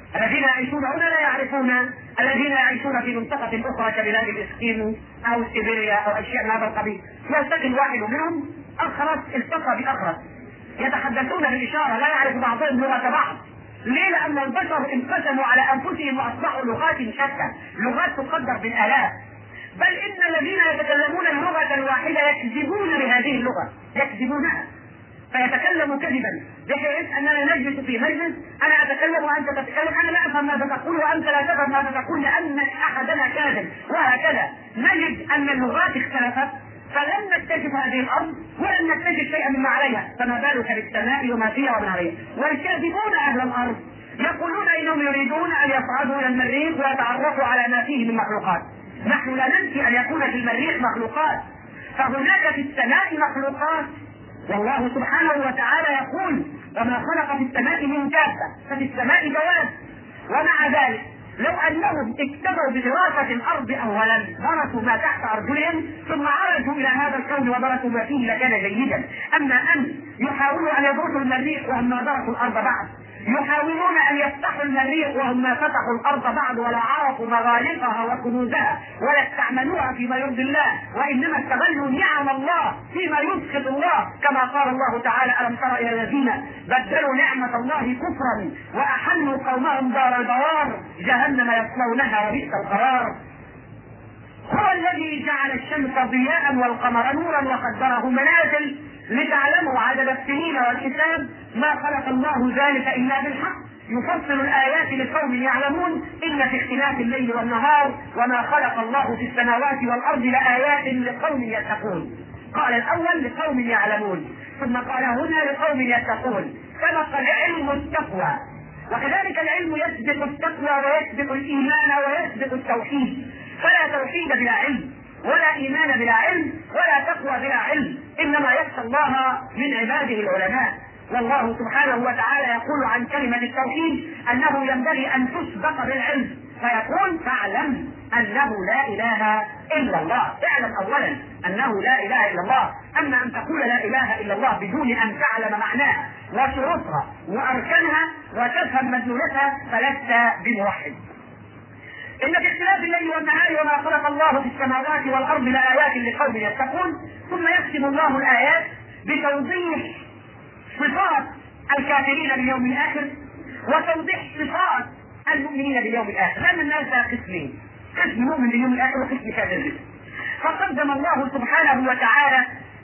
الذين يعيشون هنا لا يعرفون الذين يعيشون في منطقة أخرى كبلاد الإسكيمو أو سيبيريا أو أشياء من هذا القبيل. يلتقي واحد منهم أخرس التقى بأخرس، يتحدثون بالإشارة، لا يعرف بعضهم لغة بعض. ليه؟ لأن البشر انقسموا على أنفسهم وأصبحوا لغات شتى، لغات تقدر بالآلاف. بل إن الذين يتكلمون اللغة الواحدة يكذبون بهذه اللغة، يكذبونها، فيتكلم كذبا، بحيث أننا نجلس في مجلس أنا أتكلم وأنت تتكلم، أنا لا أفهم ماذا تقول وأنت لا تفهم ماذا تقول لأن أحدنا كاذب، وهكذا. نجد أن اللغات اختلفت، فلم نكتشف هذه الأرض ولم نكتشف شيئا مما عليها، فما بالك بالسماء وما فيها وما عليها. والكاذبون أهل الأرض يقولون إنهم يريدون أن يصعدوا إلى المريخ ويتعرفوا على ما فيه من مخلوقات. نحن لا ننفي أن يكون في المريخ مخلوقات، فهناك في السماء مخلوقات، والله سبحانه وتعالى يقول وما خلق في السماء من دابة، ففي السماء جواب. ومع ذلك لو انهم اكتفوا بدراسة الارض اولا، درسوا ما تحت ارجلهم ثم عرجوا الى هذا الكون ودرسوا ما فيه لكان جيدا. اما ان يحاولوا ان يدرسوا المريخ وهم ما درسوا الارض بعد، يحاولون ان يفتحوا المريخ وهم ما فتحوا الارض بعد ولا عرفوا مغالقها وكنوزها ولا استعملوها فيما يرضي الله، وانما استغلوا نعم الله فيما يسخط الله، كما قال الله تعالى: الم تر الى الذين بدلوا نعمة الله كفرا واحلوا قومهم دار البوار جهنم يصلونها وبئس القرار. هو الذي جعل الشمس ضياء والقمر نورا وقدره منازل لتعلموا عدد السنين والحساب، ما خلق الله ذلك الا بالحق، يفصل الايات لقوم يعلمون، ان في اختلاف الليل والنهار وما خلق الله في السماوات والارض لايات لقوم يتقون. قال الاول لقوم يعلمون، ثم قال هنا لقوم يتقون. سبق العلم التقوى، وكذلك العلم يسبق التقوى ويسبق الايمان ويسبق التوحيد، فلا توحيد بلا علم ولا ايمان بلا علم ولا تقوى بلا علم، انما يخشى الله من عباده العلماء. والله سبحانه وتعالى يقول عن كلمة التوحيد انه ينبغي ان تسبق بالعلم، فيقول: فاعلم انه لا اله الا الله. اعلم اولا انه لا اله الا الله، اما ان تقول لا اله الا الله بدون ان تعلم معناها وشروطها واركانها وتفهم مدلولتها فلست بموحد. إن في اختلاف الليل والنهار وما خلق الله في السماوات والأرض لآيات لقوم يتقون. ثم يختم الله الآيات بتوضيح صفات الكافرين باليوم الآخر وتوضيح صفات المؤمنين باليوم الآخر، لأن الناس قسمين: قسم مؤمن باليوم الآخر وقسم كافر به. فقدم الله سبحانه وتعالى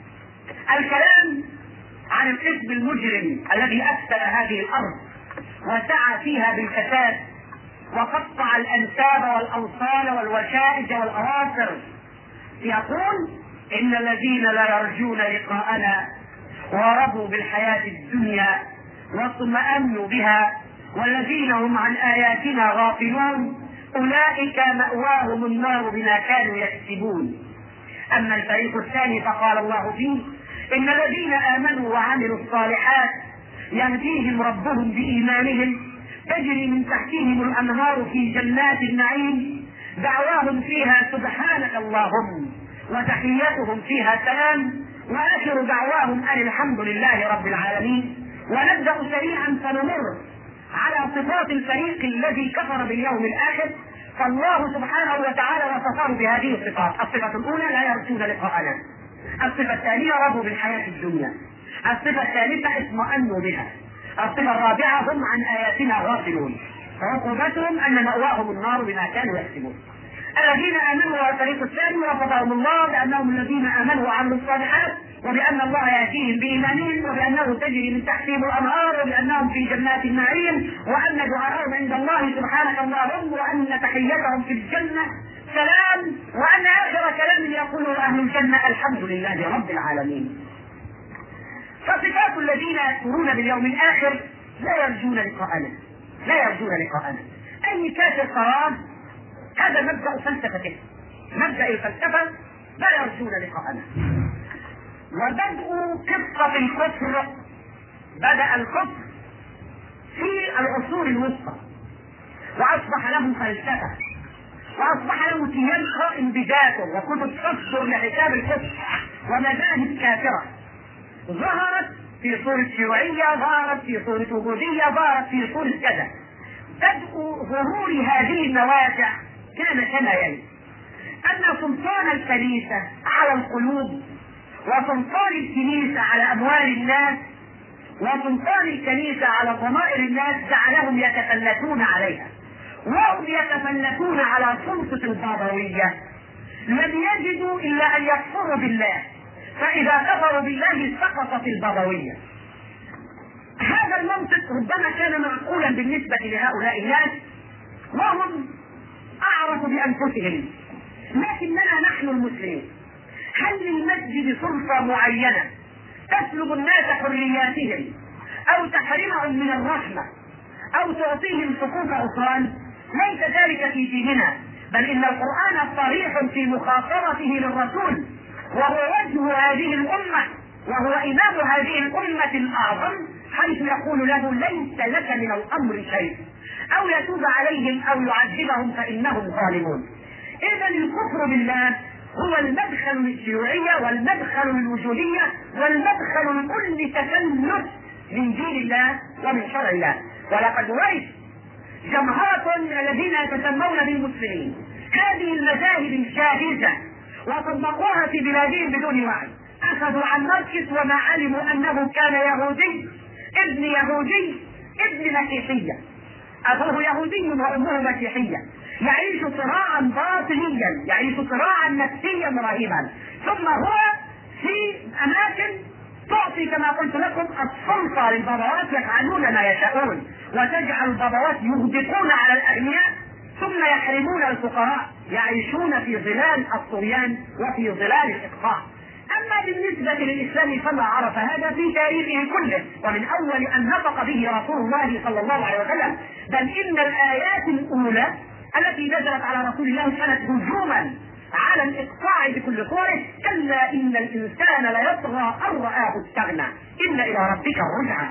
الكلام عن القسم المجرم الذي أفسد هذه الأرض وسعى فيها بالفساد وقطع الأنساب والأوصال والوشائج والأواصر. يقول: إن الذين لا يرجون لقاءنا ورضوا بالحياة الدنيا واطمأنوا بها والذين هم عن آياتنا غافلون أولئك مأواهم النار بما كانوا يكسبون. أما الفريق الثاني فقال الله فيه: إن الذين آمنوا وعملوا الصالحات يهديهم ربهم بإيمانهم تجري من تحتهم الأنهار في جنات النعيم دعواهم فيها سبحانك اللهم وتحيتهم فيها سلام وآخر دعواهم أن الحمد لله رب العالمين. ونبدأ سريعا فنمر على صفات الفريق الذي كفر باليوم الآخر، فالله سبحانه وتعالى وصفه بهذه الصفات: الصفة الأولى لا يرجون لقاءنا، الصفة الثانية رضوا بالحياة الدنيا، الصفة الثالثة اطمأنوا بها، الصفة الرابعة هم عن آياتنا غافلون، عقوبتهم أن مأواهم النار بما كانوا يكسبون. الذين آمنوا والفريق الثاني وصفهم الله بأنهم الذين آمنوا وعملوا الصالحات وبأن الله يأتيهم بإيمانهم وبأنه تجري من تحتهم الأنهار وبأنهم في جنات النعيم وأن دعاءهم عند الله سبحانك اللهم وأن تحيتهم في الجنة سلام وأن آخر كلام يقوله أهل الجنة الحمد لله رب العالمين. فصفات الذين يكفرون باليوم الآخر لا يرجون لقاءنا، لا يرجون لقاءنا. أي كافر قرار هذا مبدأ فلسفته، مبدأ الفلسفة لا يرجون لقاءنا. وبدء قصة الكفر، بدأ الكفر في العصور الوسطى وأصبح له فلسفة وأصبح له كيان قائم بذاته وكتب تصدر لحساب الكفر ومذاهب كافرة ظهرت في صورة شيوعية، ظهرت في صورة وجودية، ظهرت في صورة كذا. بدء ظهور هذه النوازع كان كما يلي: أن سلطان الكنيسة على القلوب، وسلطان الكنيسة على أموال الناس، وسلطان الكنيسة على ضمائر الناس جعلهم يتفلتون عليها، وهم يتفلتون على سلطة البابوية. لم يجدوا إلا أن يكفروا بالله، فإذا كفروا بالله سقطت البابوية. هذا المنطق ربما كان معقولا بالنسبة لهؤلاء الناس وهم أعرف بأنفسهم، لكننا نحن المسلمين هل للمسجد سلطة معينة تسلب الناس حرياتهم أو تحرمهم من الرحمة أو تعطيهم حقوق أخرى؟ ليس ذلك في ديننا، بل إن القرآن صريح في مخاطرته للرسول، وهو وجه هذه الأمة وهو إمام هذه الأمة الأعظم، حيث يقول له: ليس لك من الأمر شيء، أو يتوب عليهم أو يعذبهم فإنهم ظالمون. إذا الكفر بالله هو المدخل للشيوعية والمدخل للوجودية والمدخل لكل تكلف من دين الله ومن شرع الله. ولقد ورث جماعات من الذين يتسمون بالمسلمين هذه المذاهب الشاذة وطبقوها في بلادهم بدون وعي. أخذوا عن ماركس وما علموا أنه كان يهودي، ابن يهودي، ابن مسيحية، أبوه يهودي وأمه مسيحية، يعيش صراعا باطنيا، يعيش صراعا نفسيا رهيبا، ثم هو في أماكن تعطي كما قلت لكم السلطة للبابوات، يفعلون ما يشاءون، وتجعل البابوات يهبطون على الأغنياء ثم يحرمون الفقراء، يعيشون في ظلال الطغيان وفي ظلال الإقطاع. أما بالنسبة للإسلام فما عرف هذا في تاريخه كله، ومن أول أن نطق به رسول الله صلى الله عليه وسلم، بل إن الآيات الأولى التي نزلت على رسول الله كانت هجوما على الإقطاع بكل صوره: كلا إن الإنسان ليطغى أن رآه استغنى إن إلى ربك الرجعى.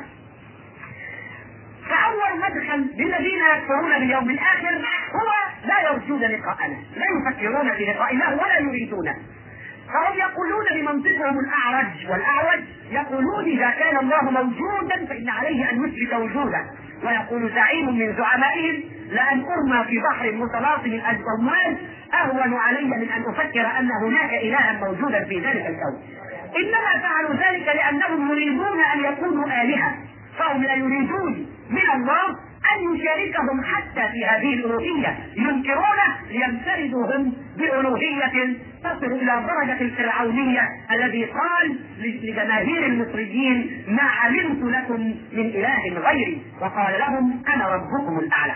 فأول مدخل للذين يكفرون باليوم الآخر هو لا يرجون لقاءنا، لا يفكرون في لقاء الله ولا يريدونه. فهم يقولون بمنطقهم الأعرج والأعوج، يقولون: إذا كان الله موجودا فإن عليه أن يثبت وجوده. ويقول زعيم من زعمائهم: لأن أرمى في بحر متلاطم الأمواج أهون علي من أن أفكر أن هناك إلها موجودا في ذلك الكون. إنما فعلوا ذلك لأنهم يريدون أن يكونوا آلهة، فهم لا يريدون من الله أن يشاركهم حتى في هذه الألوهية، ينكرونه لينفردوا هم بألوهية تصل إلى درجة الفرعونية الذي قال لجماهير المصريين: ما علمت لكم من إله غيري، وقال لهم: أنا ربكم الأعلى.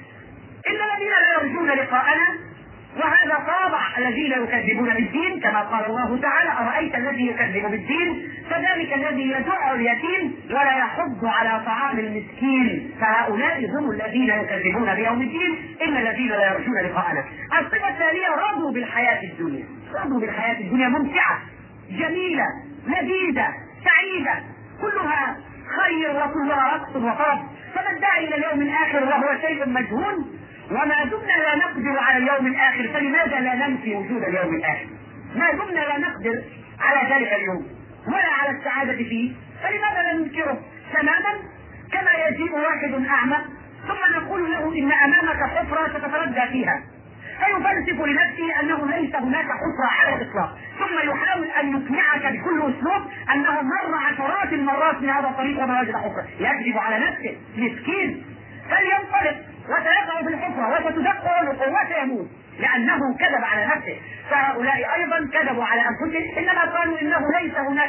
إن الذين لا يرجون لقاءنا، وهذا طابع الذين يكذبون بالدين، كما قال الله تعالى: أرأيت الذي يكذب بالدين فذلك الذي يدع اليتيم ولا يحض على طعام المسكين، فهؤلاء هم الذين يكذبون بيوم الدين. إن الذين لا يرجون لقاءنا. الصفة الثانية: رضوا بالحياة الدنيا. رضوا بالحياة الدنيا ممتعة جميلة لذيذة سعيدة، كلها خير وكلها رقص وطرب، فمن دعا إلى اليوم الآخر وهو شيء مجهول. وما دمنا لا نقدر على اليوم الآخر فلماذا لا ننفي وجود اليوم الآخر؟ ما دمنا لا نقدر على ذلك اليوم ولا على السعادة فيه فلماذا لا ننكره تماما؟ كما يجيء واحد أعمى ثم نقول له: إن أمامك حفرة ستتردى فيها، فيفلسف لنفسه أنه ليس هناك حفرة على الإطلاق، ثم يحاول أن يقنعك بكل أسلوب أنه مر عشرات المرات من هذا الطريق وما وجد حفرة. يكذب على نفسه مسكين، فلينطلق وسيقع في الحفرة وستدق عنقه وسيموت لأنه كذب على نفسه. فهؤلاء أيضا كذبوا على أنفسهم، إنما قالوا إنه ليس هناك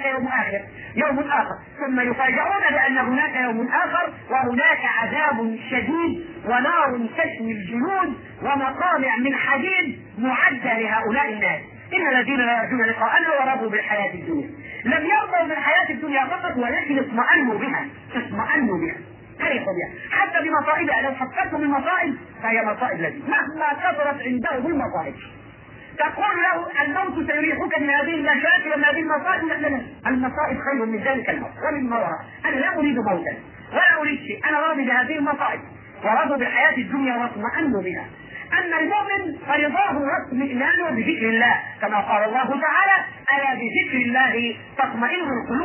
يوم آخر، ثم يفاجئون بأن هناك يوم آخر وهناك عذاب شديد ونار تشوي الجلود ومقامع من حديد معدة لهؤلاء الناس. إن الذين لا يرجون لقاءنا ورضوا بالحياة الدنيا. لم يرضوا بالحياة الدنيا فقط، ولكن اطمأنوا بها، فرحوا بها حتى بمصائبها. لو حققتم المصائب فهي مصائب لذيذ مهما كثرت عنده المصائب. تقول له: الموت سيريحك من هذه المشاكل ومن هذه المصائب. لا، المصائب خير من ذلك الموت ومن وراء. أنا لا أريد موتا ولا أريد شيء، أنا راضي بهذه المصائب. ورضوا بالحياة الدنيا واطمأنوا بها. أما المؤمن فرضاه واطمئنانه بذكر الله، كما قال الله تعالى: ألا بذكر الله تطمئن القلوب.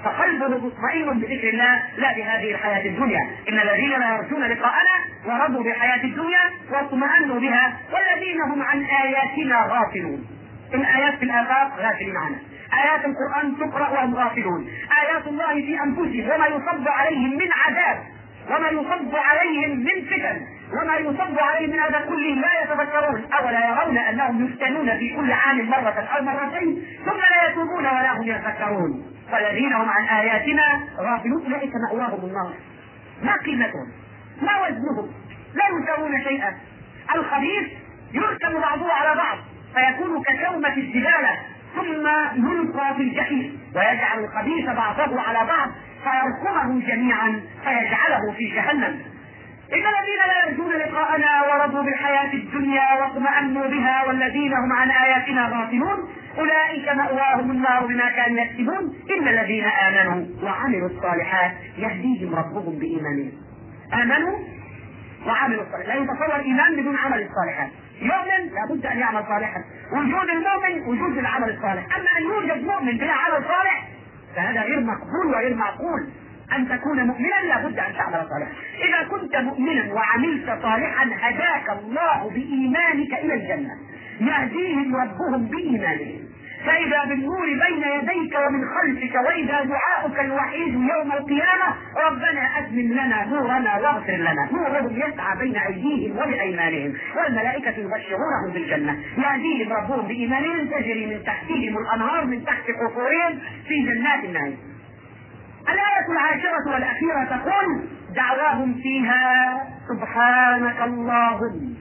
فقلبه مطمئن بذكر الله لا بهذه الحياة الدنيا. إن الذين لا يرجون لقاءنا ورضوا بالحياة الدنيا واطمأنوا بها والذين هم عن آياتنا غافلون. الآيات في الآفاق غافلين عنها، آيات القرآن تقرأ وهم غافلون، آيات الله في أنفسهم وما يصب عليهم من عذاب وما يصب عليهم من فتن وما يصب عليهم من هذا كله لا يتذكرون. أولا يرون أنهم يفتنون في كل عام مرة أو مرتين ثم لا يتوبون ولا هم يتذكرون. والذين هم عن آياتنا غافلون أولئك مأواهم النار. ما قيمتهم؟ ما وزنهم؟ لا يساوون شيئا. الخبيث يركب بعضه على بعض فيكون كشومة الزبالة ثم يلقى في الجحيم، ويجعل الخبيث بعضه على بعض فيركمه جميعا فيجعله في جهنم. إن الذين لا يرجون لقاءنا ورضوا بالحياة الدنيا واطمأنوا بها والذين هم عن آياتنا غافلون أولئك مأواهم النار بما كانوا يكسبون. إن الذين آمنوا وعملوا الصالحات يهديهم ربهم بإيمانهم. آمنوا وعملوا الصالحات، لا يتصور إيمان بدون عمل الصالحات. يؤمن لابد أن يعمل صالحا، وجود المؤمن وجود العمل الصالح. أما أن يوجد مؤمن بلا عمل صالح فهذا غير مقبول وغير معقول. أن تكون مؤمنا لابد أن تعمل صالحا. إذا كنت مؤمنا وعملت صالحا هداك الله بإيمانك إلى الجنة، يهديهم ربهم بإيمانهم. فإذا بالنور بين يديك ومن خلفك، وإذا دعاؤك الوحيد يوم القيامة ربنا أتمم لنا نورنا واغفر لنا. نورهم يسعى بين أيديهم وبأيمانهم والملائكة يبشرونهم بالجنة، يهديهم ربهم بإيمانهم تجري من تحتهم الأنهار من تحت قصورهم في جنات النعيم. الآية العاشرة والأخيرة تقول دعواهم فيها سبحانك اللهم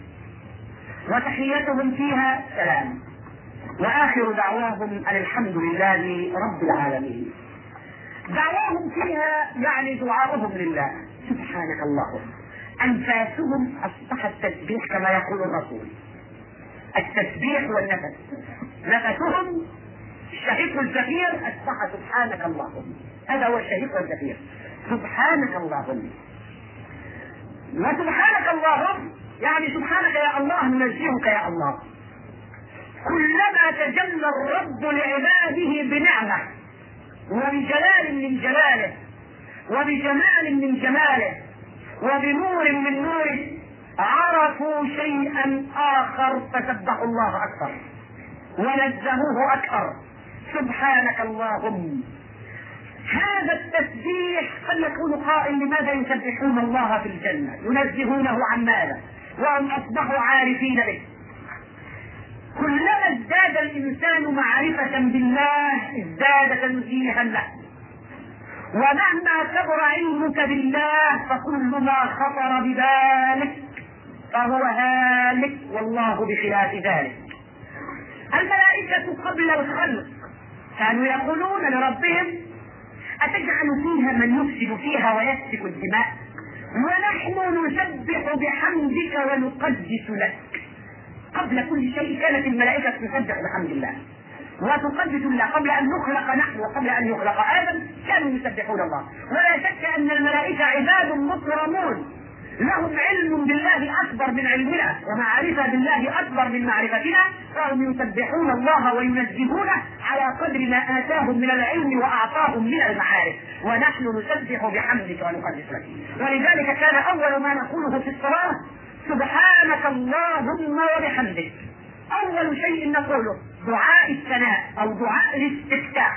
وتحيتهم فيها سلام وآخر دعواهم أن الحمد لله رب العالمين. دعواهم فيها يعني دعاؤهم لله سبحانك اللهم. أنفاسهم أصبحت تسبيح كما يقول الرسول، التسبيح والنفس. نفسهم الشهيق والزفير أصبح سبحانك اللهم، هذا هو الشهيق والزفير سبحانك اللهم. وسبحانك اللهم يعني سبحانك يا الله، ننزهك يا الله. كلما تجلى الرب لعباده بنعمة وبجلال من جلاله وبجمال من جماله وبنور من نوره عرفوا شيئا آخر فسبحوا الله أكثر ونزهوه أكثر. سبحانك اللهم. هذا التسبيح قد يكون قائل لماذا يسبحون الله في الجنة؟ ينزهونه عن ماذا؟ وهم أصبحوا عارفين به. كلما ازداد الإنسان معرفة بالله ازداد تنزيها له، ومهما كبر علمك بالله فكل ما خطر ببالك فهو هالك والله بخلاف ذلك. الملائكة قبل الخلق كانوا يقولون لربهم أتجعل فيها من يفسد فيها ويسفك الدماء ونحن نسبح بحمدك ونقدس لك. قبل كل شيء كانت الملائكة تسبح بحمد الله وتقدس الله. قبل أن نخلق نحن وقبل أن يخلق آدم كانوا يسبحون الله. ولا شك أن الملائكة عباد مكرمون لهم علم بالله أكبر من علمنا ومعرفة بالله أكبر من معرفتنا، فهم يسبحون الله وينزهونه على قدر ما آتاهم من العلم وأعطاهم من المعارف. ونحن نسبح بحمدك ونقدس لك. ولذلك كان أول ما نقوله في الصلاة سبحانك اللهم وبحمدك. أول شيء نقوله دعاء الثناء أو دعاء الاستفتاح.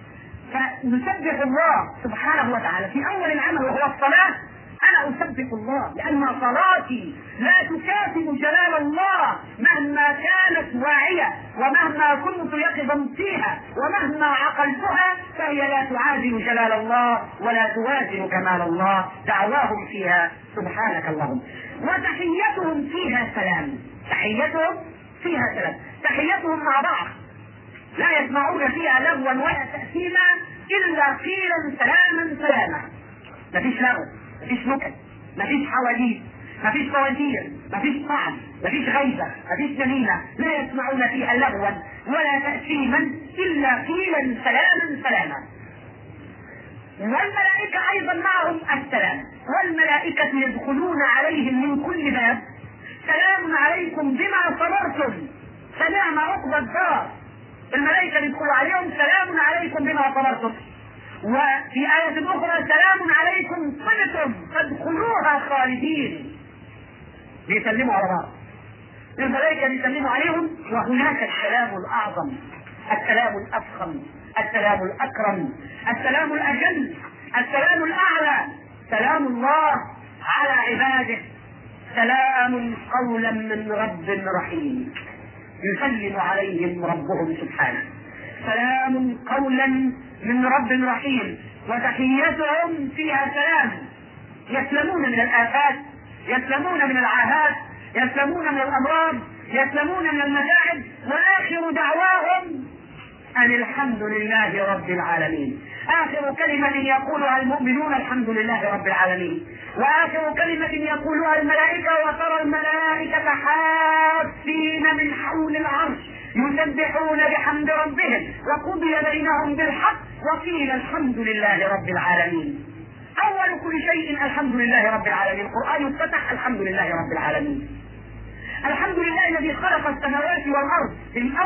فنسبح الله سبحانه وتعالى في أول العمل وهو الصلاة. أنا أسبح الله لأن صلاتي لا تكافئ جلال الله مهما كانت واعية ومهما كنت يقظا فيها ومهما عقلتها، فهي لا تعادل جلال الله ولا توازن كمال الله. دعواهم فيها سبحانك اللهم. وتحيتهم فيها سلام. تحيتهم فيها سلام. تحيتهم مع بعض لا يسمعون فيها لغوا ولا تأثيما إلا قيلا سلاما سلاما. مفيش لغو، مفيش نكت، مفيش حواديت، مفيش فوازير، مفيش طعن، مفيش غيبة، مفيش نميمة. لا يسمعون فيها لغوا ولا تأثيما إلا قيلا سلاما سلاما. والملائكة أيضا معهم السلام. والملائكة يدخلون عليهم من كل باب سلام عليكم بما صبرتم فنعم عقبى الدار. الملائكة يدخلوا عليهم سلام عليكم بما صبرتم. وفي آية أخرى سلام عليكم طبتم فادخلوها خالدين. بيسلموا على بعض، الملائكة بيسلموا عليهم. وهناك السلام الأعظم، السلام الأفخم، السلام الأكرم، السلام الأجل، السلام الأعلى، سلام الله على عباده. سلام قولا من رب رحيم يسلم عليهم ربهم سبحانه. سلام قولا من رب رحيم، وتحيتهم فيها سلام. يسلمون من الآفات، يسلمون من العاهات، يسلمون من الأمراض، يسلمون من المتاعب، وآخر دعواهم أن الحمد لله رب العالمين. آخر كلمة يقولها المؤمنون الحمد لله رب العالمين. وآخر كلمة يقولها الملائكة، وترى الملائكة حافين من حول العرش يسبحون بحمد ربهم وقضي بينهم بالحق وقيل الحمد لله رب العالمين. أول كل شيء الحمد لله رب العالمين. القرآن يفتتح الحمد لله رب العالمين. الحمد لله الذي خلق السماوات والأرض. في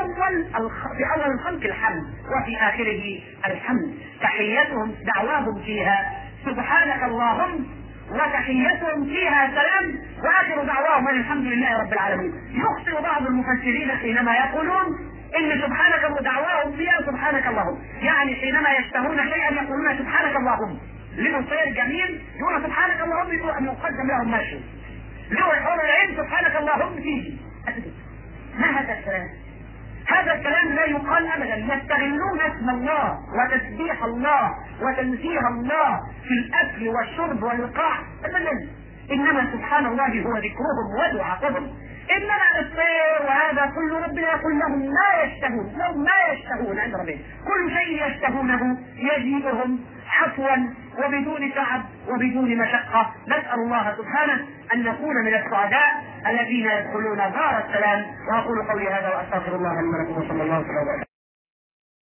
أول الخلق الحمد، وفي آخره الحمد. تحيتهم دعواهم فيها سبحانك اللهم، وتحيتهم فيها سلام، وآخر دعواهم أن الحمد لله رب العالمين. يخطئ بعض المفسرين حينما يقولون إن سبحانك دعواهم فيها سبحانك اللهم، يعني حينما يشتهون شيئا يقولون سبحانك اللهم. لهم صير جميل يقول سبحانك اللهم، يقول أن يقدم لهم ماشي. لو الحور العين سبحانك اللهم فيه. ما هذا الكلام؟ هذا الكلام لا يقال ابدا. يستغلون اسم الله وتسبيح الله وتنزيه الله في الاكل والشرب والوقاع ابدا، انما سبحان الله هو ذكرهم ودعاءهم. انما الطير وهذا كل ربنا يقول لهم ما يشتهون، لهم ما يشتهون عند ربهم، كل شيء يشتهونه يجيبهم عفوا وبدون تعب وبدون مشقة. نسأل الله سبحانه أن نكون من السعداء الذين يدخلون دار السلام. وأقول قولي هذا وأستغفر الله لي ولكم وصلى الله عليه وسلم.